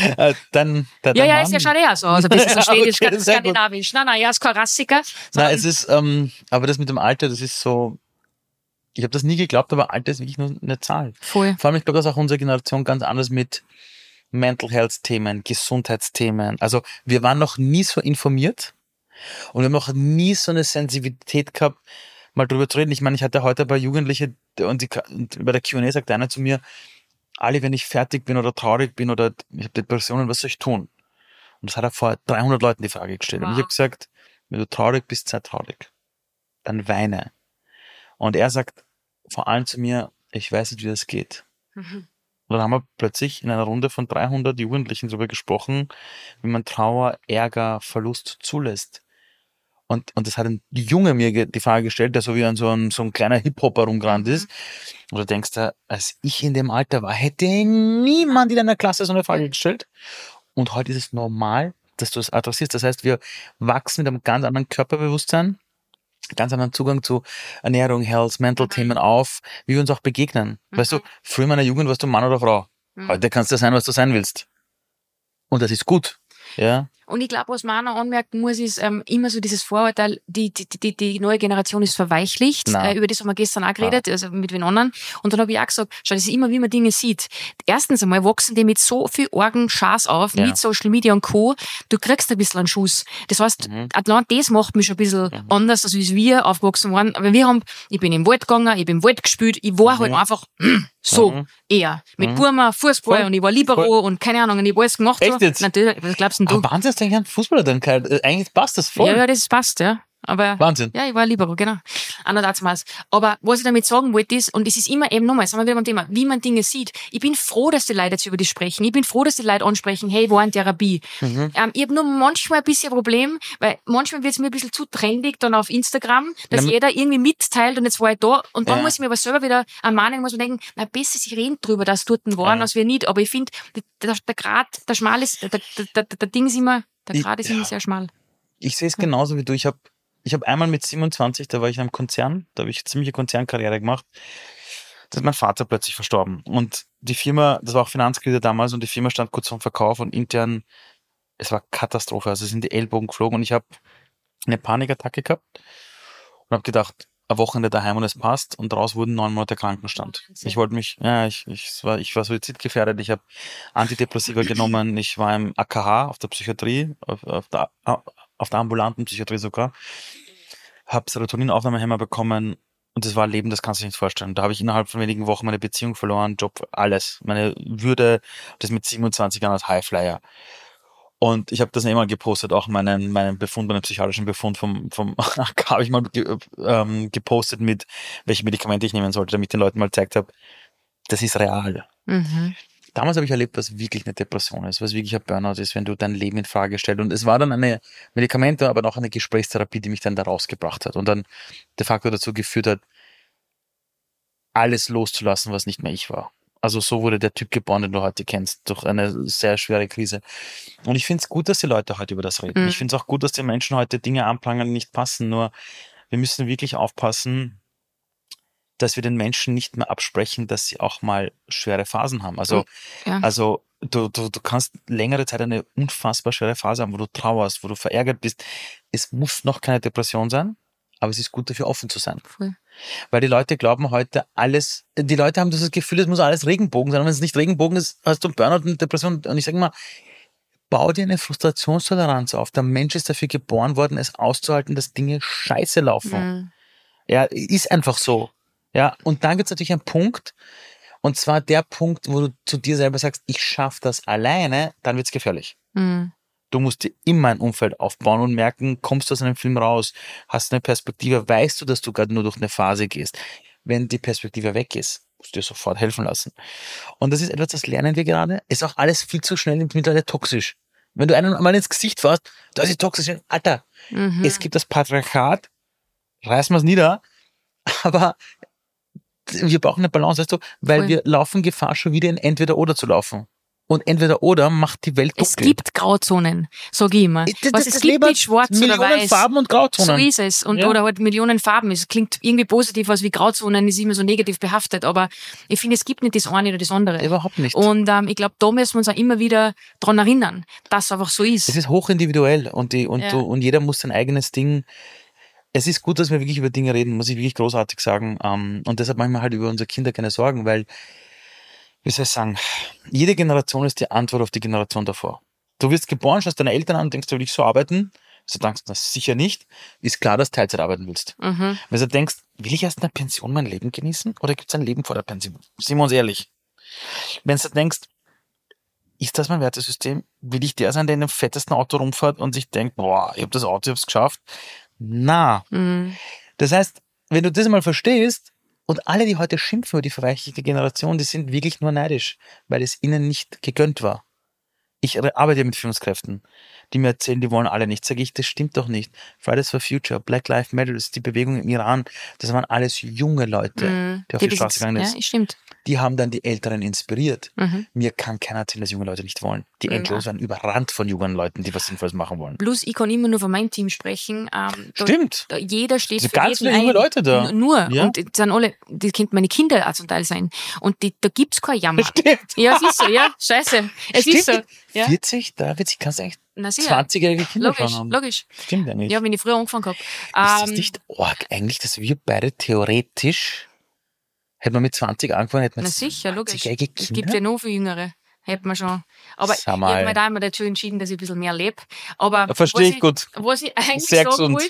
Ja, ist ja schon eher so. Also ein bisschen so Schwedisch, okay, skandinavisch. Nein, ja, ist kein Rassiker. Nein, es ist, aber das mit dem Alter, das ist so, ich habe das nie geglaubt, aber Alter ist wirklich nur eine Zahl. Voll. Vor allem, ich glaube, dass auch unsere Generation ganz anders mit Mental Health Themen, Gesundheitsthemen. Also wir waren noch nie so informiert und wir haben noch nie so eine Sensibilität gehabt, mal drüber zu reden. Ich meine, ich hatte heute bei Jugendlichen und bei der Q&A sagt einer zu mir, Ali, wenn ich fertig bin oder traurig bin oder ich habe Depressionen, was soll ich tun? Und das hat er vor 300 Leuten die Frage gestellt. Wow. Und ich habe gesagt, wenn du traurig bist, sei traurig. Dann weine. Und er sagt vor allem zu mir, ich weiß nicht, wie das geht. Mhm. Und dann haben wir plötzlich in einer Runde von 300 Jugendlichen darüber gesprochen, wie man Trauer, Ärger, Verlust zulässt. Und das hat ein Junge mir die Frage gestellt, der so wie so ein kleiner Hip-Hopper rumgerannt ist. Und du denkst, als ich in dem Alter war, hätte niemand in einer Klasse so eine Frage gestellt. Und heute ist es normal, dass du es adressierst. Das heißt, wir wachsen mit einem ganz anderen Körperbewusstsein, ganz anderen Zugang zu Ernährung, Health, Mental-Themen auf, wie wir uns auch begegnen. Weißt du, früher in meiner Jugend warst du Mann oder Frau. Heute kannst du sein, was du sein willst. Und das ist gut. Ja. Und ich glaube, was man auch noch anmerken muss, ist immer so dieses Vorurteil, die neue Generation ist verweichlicht. Über das haben wir gestern auch geredet, also mit den anderen. Und dann habe ich auch gesagt, schau, das ist immer, wie man Dinge sieht. Erstens einmal wachsen die mit so viel Orgen-Schaß auf, mit Social Media und Co. Du kriegst ein bisschen einen Schuss. Das heißt, allein das macht mich schon ein bisschen anders, als wie wir aufgewachsen waren. Aber ich bin im Wald gegangen, ich bin im Wald gespielt, ich war halt einfach so eher. Mit Burma, Fußball und ich war Libero und keine Ahnung, und ich habe alles gemacht. Echt jetzt? Natürlich, was glaubst denn du? Aber Wahnsinn, dass du eigentlich ein Fußballer dann eigentlich passt das voll. Ja, das passt, ja. Aber, Wahnsinn. Ja, ich war Libero, genau. Aber was ich damit sagen wollte ist, und es ist immer eben nochmal, sagen wir wieder beim Thema, wie man Dinge sieht. Ich bin froh, dass die Leute jetzt über das sprechen. Ich bin froh, dass die Leute ansprechen, hey, war in Therapie. Ich habe nur manchmal ein bisschen ein Problem, weil manchmal wird es mir ein bisschen zu trendig dann auf Instagram, dass jeder irgendwie mitteilt und jetzt war ich da. Und dann muss ich mir aber selber wieder ermahnen, muss man denken, na, besser sich reden drüber, dass dort waren, als wir nicht. Aber ich finde, der Grad, der schmal ist, der Ding ist immer, der Grad ist immer sehr schmal. Ich sehe es genauso wie du. Ich habe einmal mit 27, da war ich in einem Konzern, da habe ich eine ziemliche Konzernkarriere gemacht, da ist mein Vater plötzlich verstorben. Und die Firma, das war auch Finanzkrise damals, und die Firma stand kurz vorm Verkauf und intern, es war Katastrophe, also sind die Ellbogen geflogen und ich habe eine Panikattacke gehabt und habe gedacht, ein Wochenende daheim und es passt, und daraus wurden 9 Monate Krankenstand. Ich wollte mich, ich war suizidgefährdet, ich habe Antidepressiva genommen, ich war im AKH auf der Psychiatrie, auf der ambulanten Psychiatrie sogar, habe Serotoninaufnahmehemmer bekommen und das war ein Leben, das kannst du dir nicht vorstellen. Da habe ich innerhalb von wenigen Wochen meine Beziehung verloren, Job, alles, meine Würde, das mit 27 Jahren als Highflyer. Und ich habe das immer gepostet, auch meinen Befund, meinen psychiatrischen Befund vom AK habe ich mal gepostet mit, welche Medikamente ich nehmen sollte, damit ich den Leuten mal gezeigt habe, das ist real. Damals habe ich erlebt, was wirklich eine Depression ist, was wirklich ein Burnout ist, wenn du dein Leben in Frage stellst. Und es war dann eine Medikamente, aber auch eine Gesprächstherapie, die mich dann da rausgebracht hat und dann de facto dazu geführt hat, alles loszulassen, was nicht mehr ich war. Also so wurde der Typ geboren, den du heute kennst, durch eine sehr schwere Krise. Und ich finde es gut, dass die Leute heute über das reden. Ich finde es auch gut, dass die Menschen heute Dinge anprangern, die nicht passen. Nur wir müssen wirklich aufpassen, dass wir den Menschen nicht mehr absprechen, dass sie auch mal schwere Phasen haben. Also du kannst längere Zeit eine unfassbar schwere Phase haben, wo du trauerst, wo du verärgert bist. Es muss noch keine Depression sein, aber es ist gut dafür offen zu sein. Voll. Weil die Leute glauben heute die Leute haben das Gefühl, es muss alles Regenbogen sein. Und wenn es nicht Regenbogen ist, hast du einen Burnout und eine Depression. Und ich sage mal, bau dir eine Frustrationstoleranz auf. Der Mensch ist dafür geboren worden, es auszuhalten, dass Dinge scheiße laufen. Ja, ist einfach so. Ja, und dann gibt es natürlich einen Punkt, und zwar der Punkt, wo du zu dir selber sagst, ich schaffe das alleine, dann wird es gefährlich. Du musst dir immer ein Umfeld aufbauen und merken, kommst du aus einem Film raus, hast eine Perspektive, weißt du, dass du gerade nur durch eine Phase gehst. Wenn die Perspektive weg ist, musst du dir sofort helfen lassen. Und das ist etwas, das lernen wir gerade. Ist auch alles viel zu schnell mittlerweile toxisch. Wenn du einen mal ins Gesicht fährst, das ist toxisch. Alter, es gibt das Patriarchat, reißen wir es nieder, aber wir brauchen eine Balance, weißt du, weil wir laufen Gefahr, schon wieder in Entweder-Oder zu laufen. Und Entweder-Oder macht die Welt dunkel. Es gibt Grauzonen, sag ich immer. Es gibt nicht schwarz oder weiß. Millionen Farben und Grauzonen. So ist es. Oder halt Millionen Farben. Es klingt irgendwie positiv, als wie Grauzonen ist immer so negativ behaftet. Aber ich finde, es gibt nicht das eine oder das andere. Überhaupt nicht. Und ich glaube, da müssen wir uns auch immer wieder dran erinnern, dass es einfach so ist. Es ist hochindividuell und jeder muss sein eigenes Ding. Es ist gut, dass wir wirklich über Dinge reden, muss ich wirklich großartig sagen. Und deshalb machen wir halt über unsere Kinder keine Sorgen, weil, wie soll ich sagen, jede Generation ist die Antwort auf die Generation davor. Du wirst geboren, schaust deine Eltern an und denkst, will ich so arbeiten? Du denkst, das sicher nicht. Ist klar, dass du Teilzeit arbeiten willst. Wenn du denkst, will ich erst in der Pension mein Leben genießen oder gibt es ein Leben vor der Pension? Sind wir uns ehrlich. Wenn du denkst, ist das mein Wertesystem? Will ich der sein, der in dem fettesten Auto rumfährt und sich denkt, boah, ich habe das Auto, ich habe es geschafft? Na. Das heißt, wenn du das mal verstehst, und alle, die heute schimpfen über die verweichlichte Generation, die sind wirklich nur neidisch, weil es ihnen nicht gegönnt war. Ich arbeite mit Führungskräften, die mir erzählen, die wollen alle nicht. Sage ich, das stimmt doch nicht. Fridays for Future, Black Lives Matter, die Bewegung im Iran, das waren alles junge Leute, die auf die Straße gegangen sind. Ja, stimmt. Die haben dann die Älteren inspiriert. Mir kann keiner erzählen, dass junge Leute nicht wollen. Die NGOs werden überrannt von jungen Leuten, die was Sinnvolles machen wollen. Plus, ich kann immer nur von meinem Team sprechen. Stimmt. Jeder steht für ganz jeden viele junge Leute da. Nur. Ja? Und die sind alle, die könnten meine Kinder auch zum Teil sein. Und da gibt's kein Jammer. Stimmt. Ja, es ist so, ja. Scheiße. Es ist so. Ja. 40, kannst du eigentlich 20-jährige Kinder schon haben. Logisch. Stimmt eigentlich. Ja, wenn ich früher angefangen habe. Ist das nicht arg eigentlich, dass wir beide theoretisch, hätten wir mit 20 angefangen, hätten wir 20-jährige Kinder? Es gibt ja noch viel Jüngere. Hätten wir schon. Aber ich habe mir da immer dazu entschieden, dass ich ein bisschen mehr lebe. Aber verstehe ich gut. Was ich eigentlich sehr sagen wollte,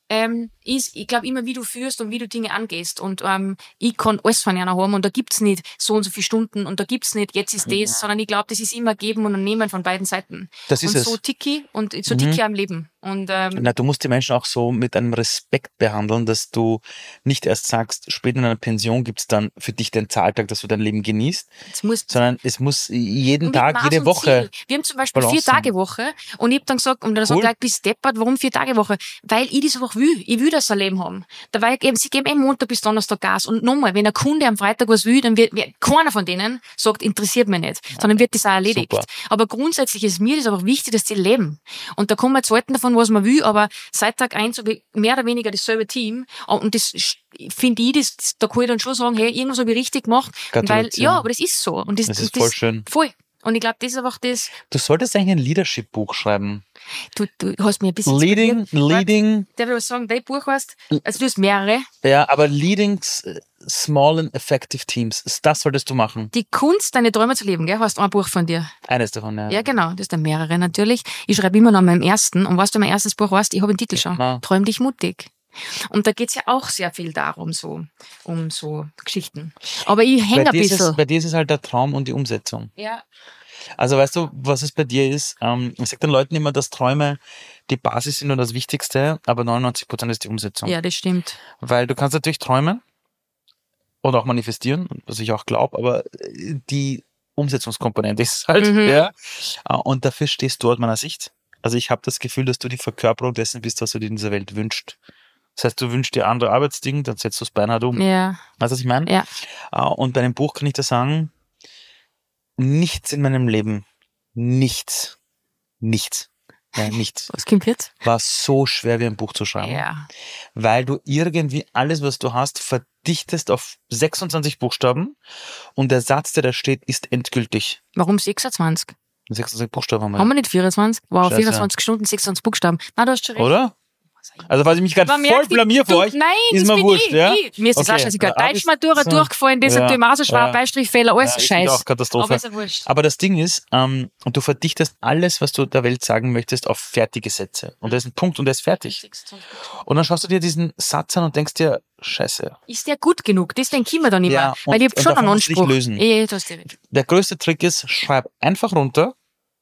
ist, ich glaube immer, wie du führst und wie du Dinge angehst. Und ich kann alles von einer haben und da gibt's nicht so und so viele Stunden und da gibt's nicht, jetzt ist das, sondern ich glaube, das ist immer Geben und Nehmen von beiden Seiten. Das ist und so ticke und so ticke ich am Leben. Und, du musst die Menschen auch so mit einem Respekt behandeln, dass du nicht erst sagst, später in einer Pension gibt's dann für dich den Zahltag, dass du dein Leben genießt, sondern es muss jeden Tag, jede Woche. Wir haben zum Beispiel 4-Tage-Woche und ich habe dann gesagt, und dann sagt er, bist deppert, warum 4-Tage-Woche? Weil ich das einfach will. Ich will das ein Leben haben. Dabei sie geben Montag bis Donnerstag Gas. Und nochmal, wenn ein Kunde am Freitag was will, dann wird keiner von denen sagt, interessiert mich nicht, sondern wird das auch erledigt. Super. Aber grundsätzlich ist mir das einfach wichtig, dass die leben. Und da kann man jetzt halten davon, was man will, aber seit Tag 1 habe ich mehr oder weniger dasselbe Team. Und das finde ich, da kann ich dann schon sagen, hey, irgendwas habe ich richtig gemacht. Weil, ja, aber das ist so. Und das ist voll schön. Voll. Und ich glaube, das ist einfach das. Du solltest eigentlich ein Leadership-Buch schreiben. Du hast mir ein bisschen Leading. Darf ich was sagen? Dein Buch heißt, also du hast mehrere. Ja, aber Leading Small and Effective Teams, das solltest du machen. Die Kunst, deine Träume zu leben, gell? Hast ein Buch von dir. Eines davon, ja. Ja, genau. Das sind mehrere natürlich. Ich schreibe immer noch an meinem ersten. Und weißt du, mein erstes Buch heißt, ich habe den Titel schon. Ja. Träum dich mutig. Und da geht's ja auch sehr viel darum, um so Geschichten. Aber ich hänge ein bisschen. Bei dir ist es halt der Traum und die Umsetzung. Ja. Also weißt du, was es bei dir ist? Ich sage den Leuten immer, dass Träume die Basis sind und das Wichtigste, aber 99% ist die Umsetzung. Ja, das stimmt. Weil du kannst natürlich träumen oder auch manifestieren, was ich auch glaube, aber die Umsetzungskomponente ist halt, ja. Und dafür stehst du aus meiner Sicht. Also ich habe das Gefühl, dass du die Verkörperung dessen bist, was du dir in dieser Welt wünschst. Das heißt, du wünschst dir andere Arbeitsdinge, dann setzt du es beinahe um. Ja. Weißt du, was ich meine? Ja. Und bei dem Buch kann ich dir sagen, nichts in meinem Leben, nichts Nichts. Was kommt jetzt? War so schwer, wie ein Buch zu schreiben. Ja. Weil du irgendwie alles, was du hast, verdichtest auf 26 Buchstaben und der Satz, der da steht, ist endgültig. Warum 26? 26 Buchstaben haben wir. Haben wir nicht 24? Wow, Scheiße. 24 Stunden, 26 Buchstaben. Na, du hast schon recht. Oder? Also, falls ich mich gerade voll blamier für euch, nein, ist mir wurscht, ja? Mir ist das auch scheißegal. Deutschmatura durchgefallen, deshalb tue ich mir auch so schwer, Beistrichfehler, alles Scheiß. Auch Katastrophe. Aber ist ja wurscht. Aber das Ding ist, und du verdichtest alles, was du der Welt sagen möchtest, auf fertige Sätze. Und da ist ein Punkt und der ist fertig. Und dann schaust du dir diesen Satz an und denkst dir, Scheiße. Ist der gut genug? Das denke ich mir dann immer. Ja, weil ich habe schon einen Anspruch. Lösen. Du hast recht. Der größte Trick ist, schreib einfach runter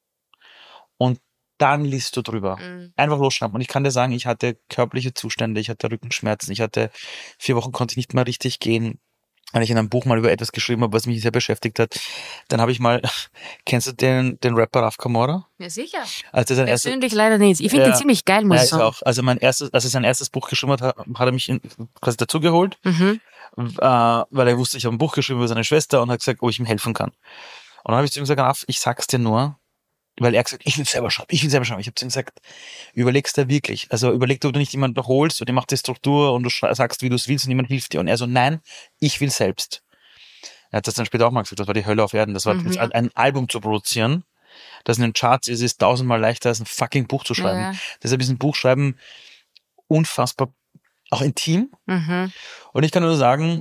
und dann liest du drüber. Einfach losschreiben. Und ich kann dir sagen, ich hatte körperliche Zustände, ich hatte Rückenschmerzen, 4 Wochen konnte ich nicht mehr richtig gehen, weil ich in einem Buch mal über etwas geschrieben habe, was mich sehr beschäftigt hat. Dann habe ich mal, kennst du den Rapper Raf Kamora? Ja, sicher. Also persönlich leider nicht. Ich finde den ziemlich geil, muss ich sagen. Auch. Also als er sein erstes Buch geschrieben hat, hat er mich quasi dazugeholt, weil er wusste, ich habe ein Buch geschrieben über seine Schwester und hat gesagt, ob ich ihm helfen kann. Und dann habe ich zu ihm gesagt, Raf, ich sag's dir nur, weil er gesagt, ich will selber schreiben. Ich habe zu ihm gesagt, überlegst du wirklich. Also überleg dir, ob du nicht jemanden holst und der macht die Struktur und du sagst, wie du es willst und jemand hilft dir. Und er so, nein, ich will selbst. Er hat das dann später auch mal gesagt, das war die Hölle auf Erden. Das war ein Album zu produzieren, das in den Charts ist 1000-mal leichter als ein fucking Buch zu schreiben. Ja. Deshalb ist ein Buchschreiben unfassbar, auch intim. Und ich kann nur sagen,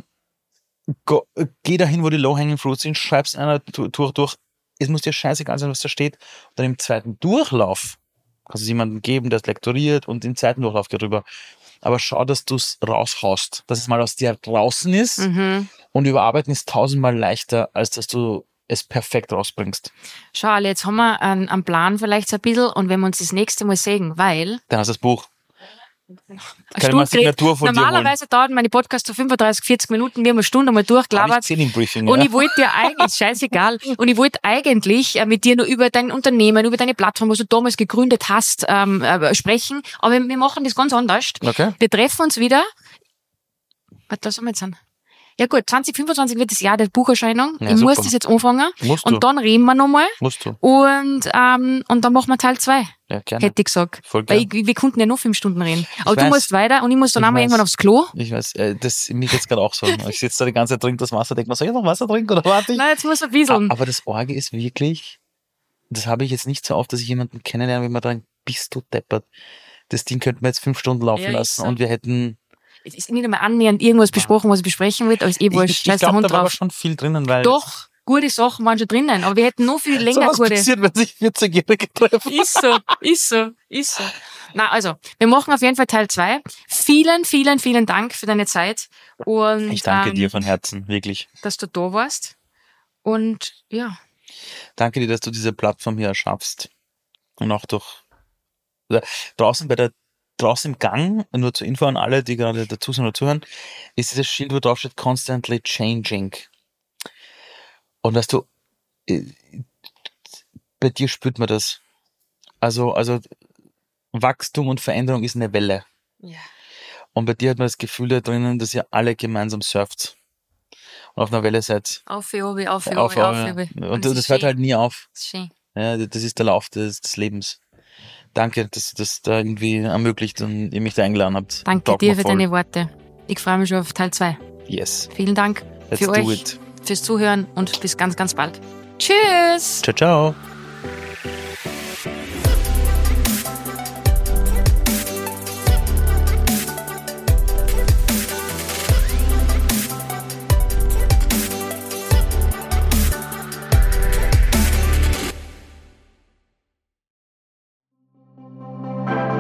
geh dahin, wo die Low-Hanging Fruits sind, schreib's in einer Tour durch. Es muss dir scheißegal sein, was da steht. Und dann im zweiten Durchlauf kannst du es jemandem geben, der es lektoriert und im zweiten Durchlauf geht rüber. Aber schau, dass du es raushaust, dass es mal aus dir draußen ist. Und überarbeiten ist 1000-mal leichter, als dass du es perfekt rausbringst. Schau, Ale, jetzt haben wir einen Plan vielleicht so ein bisschen und wenn wir uns das nächste Mal sehen, weil... Dann hast du das Buch. Kann ich mal Signatur von normalerweise dauert meine Podcasts so 35, 40 Minuten, wir haben eine Stunde mal durchgelabert. Und ich wollte dir eigentlich, scheißegal, und ich wollte eigentlich mit dir nur über dein Unternehmen, über deine Plattform, was du damals gegründet hast, sprechen. Aber wir machen das ganz anders. Okay. Wir treffen uns wieder. Was, da sind wir jetzt an? Ja gut, 2025 wird das Jahr der Bucherscheinung. Ja, ich muss das jetzt anfangen. Und dann reden wir nochmal. Musst du. Und dann machen wir Teil 2. Ja, gerne. Hätte ich gesagt. Voll gerne. Weil wir konnten ja noch 5 Stunden reden. Aber du musst weiter und ich muss dann einmal irgendwann aufs Klo. Ich weiß, das mir geht's gerade auch so. Ich sitze da die ganze Zeit, trinke das Wasser, denke mir, soll ich noch Wasser trinken oder warte ich? Nein, jetzt muss er wieseln. Aber das Orge ist wirklich, das habe ich jetzt nicht so oft, dass ich jemanden kennenlerne, wie man denkt, bist du deppert. Das Ding könnten wir jetzt 5 Stunden laufen lassen und wir hätten... Es ist nicht einmal annähernd irgendwas besprochen, was ich besprechen will, aber es ist wurscht. Ich glaube, da war aber schon viel drinnen, weil... Doch, gute Sachen waren schon drinnen, aber wir hätten noch viel länger so was passiert, wenn sich 40-Jährige treffen. Ist so. Na, also, wir machen auf jeden Fall Teil 2. Vielen Dank für deine Zeit. Und ich danke dir von Herzen, wirklich. Dass du da warst. Und ja. Danke dir, dass du diese Plattform hier erschaffst. Und auch draußen im Gang, nur zur Info an alle, die gerade dazu sind oder zuhören, ist dieses Schild, wo drauf steht, constantly changing. Und weißt du, bei dir spürt man das. Also Wachstum und Veränderung ist eine Welle. Ja. Und bei dir hat man das Gefühl da drinnen, dass ihr alle gemeinsam surft. Und auf einer Welle seid. Auf. Und das hört halt nie auf. Das ist schön. Ja, das ist der Lauf des Lebens. Danke, dass ihr das da irgendwie ermöglicht und ihr mich da eingeladen habt. Danke dir für deine Worte. Ich freue mich schon auf Teil 2. Yes. Vielen Dank für euch, fürs Zuhören und bis ganz, ganz bald. Tschüss. Ciao, ciao.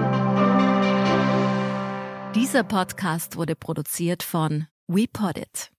Dieser Podcast wurde produziert von WePoddit.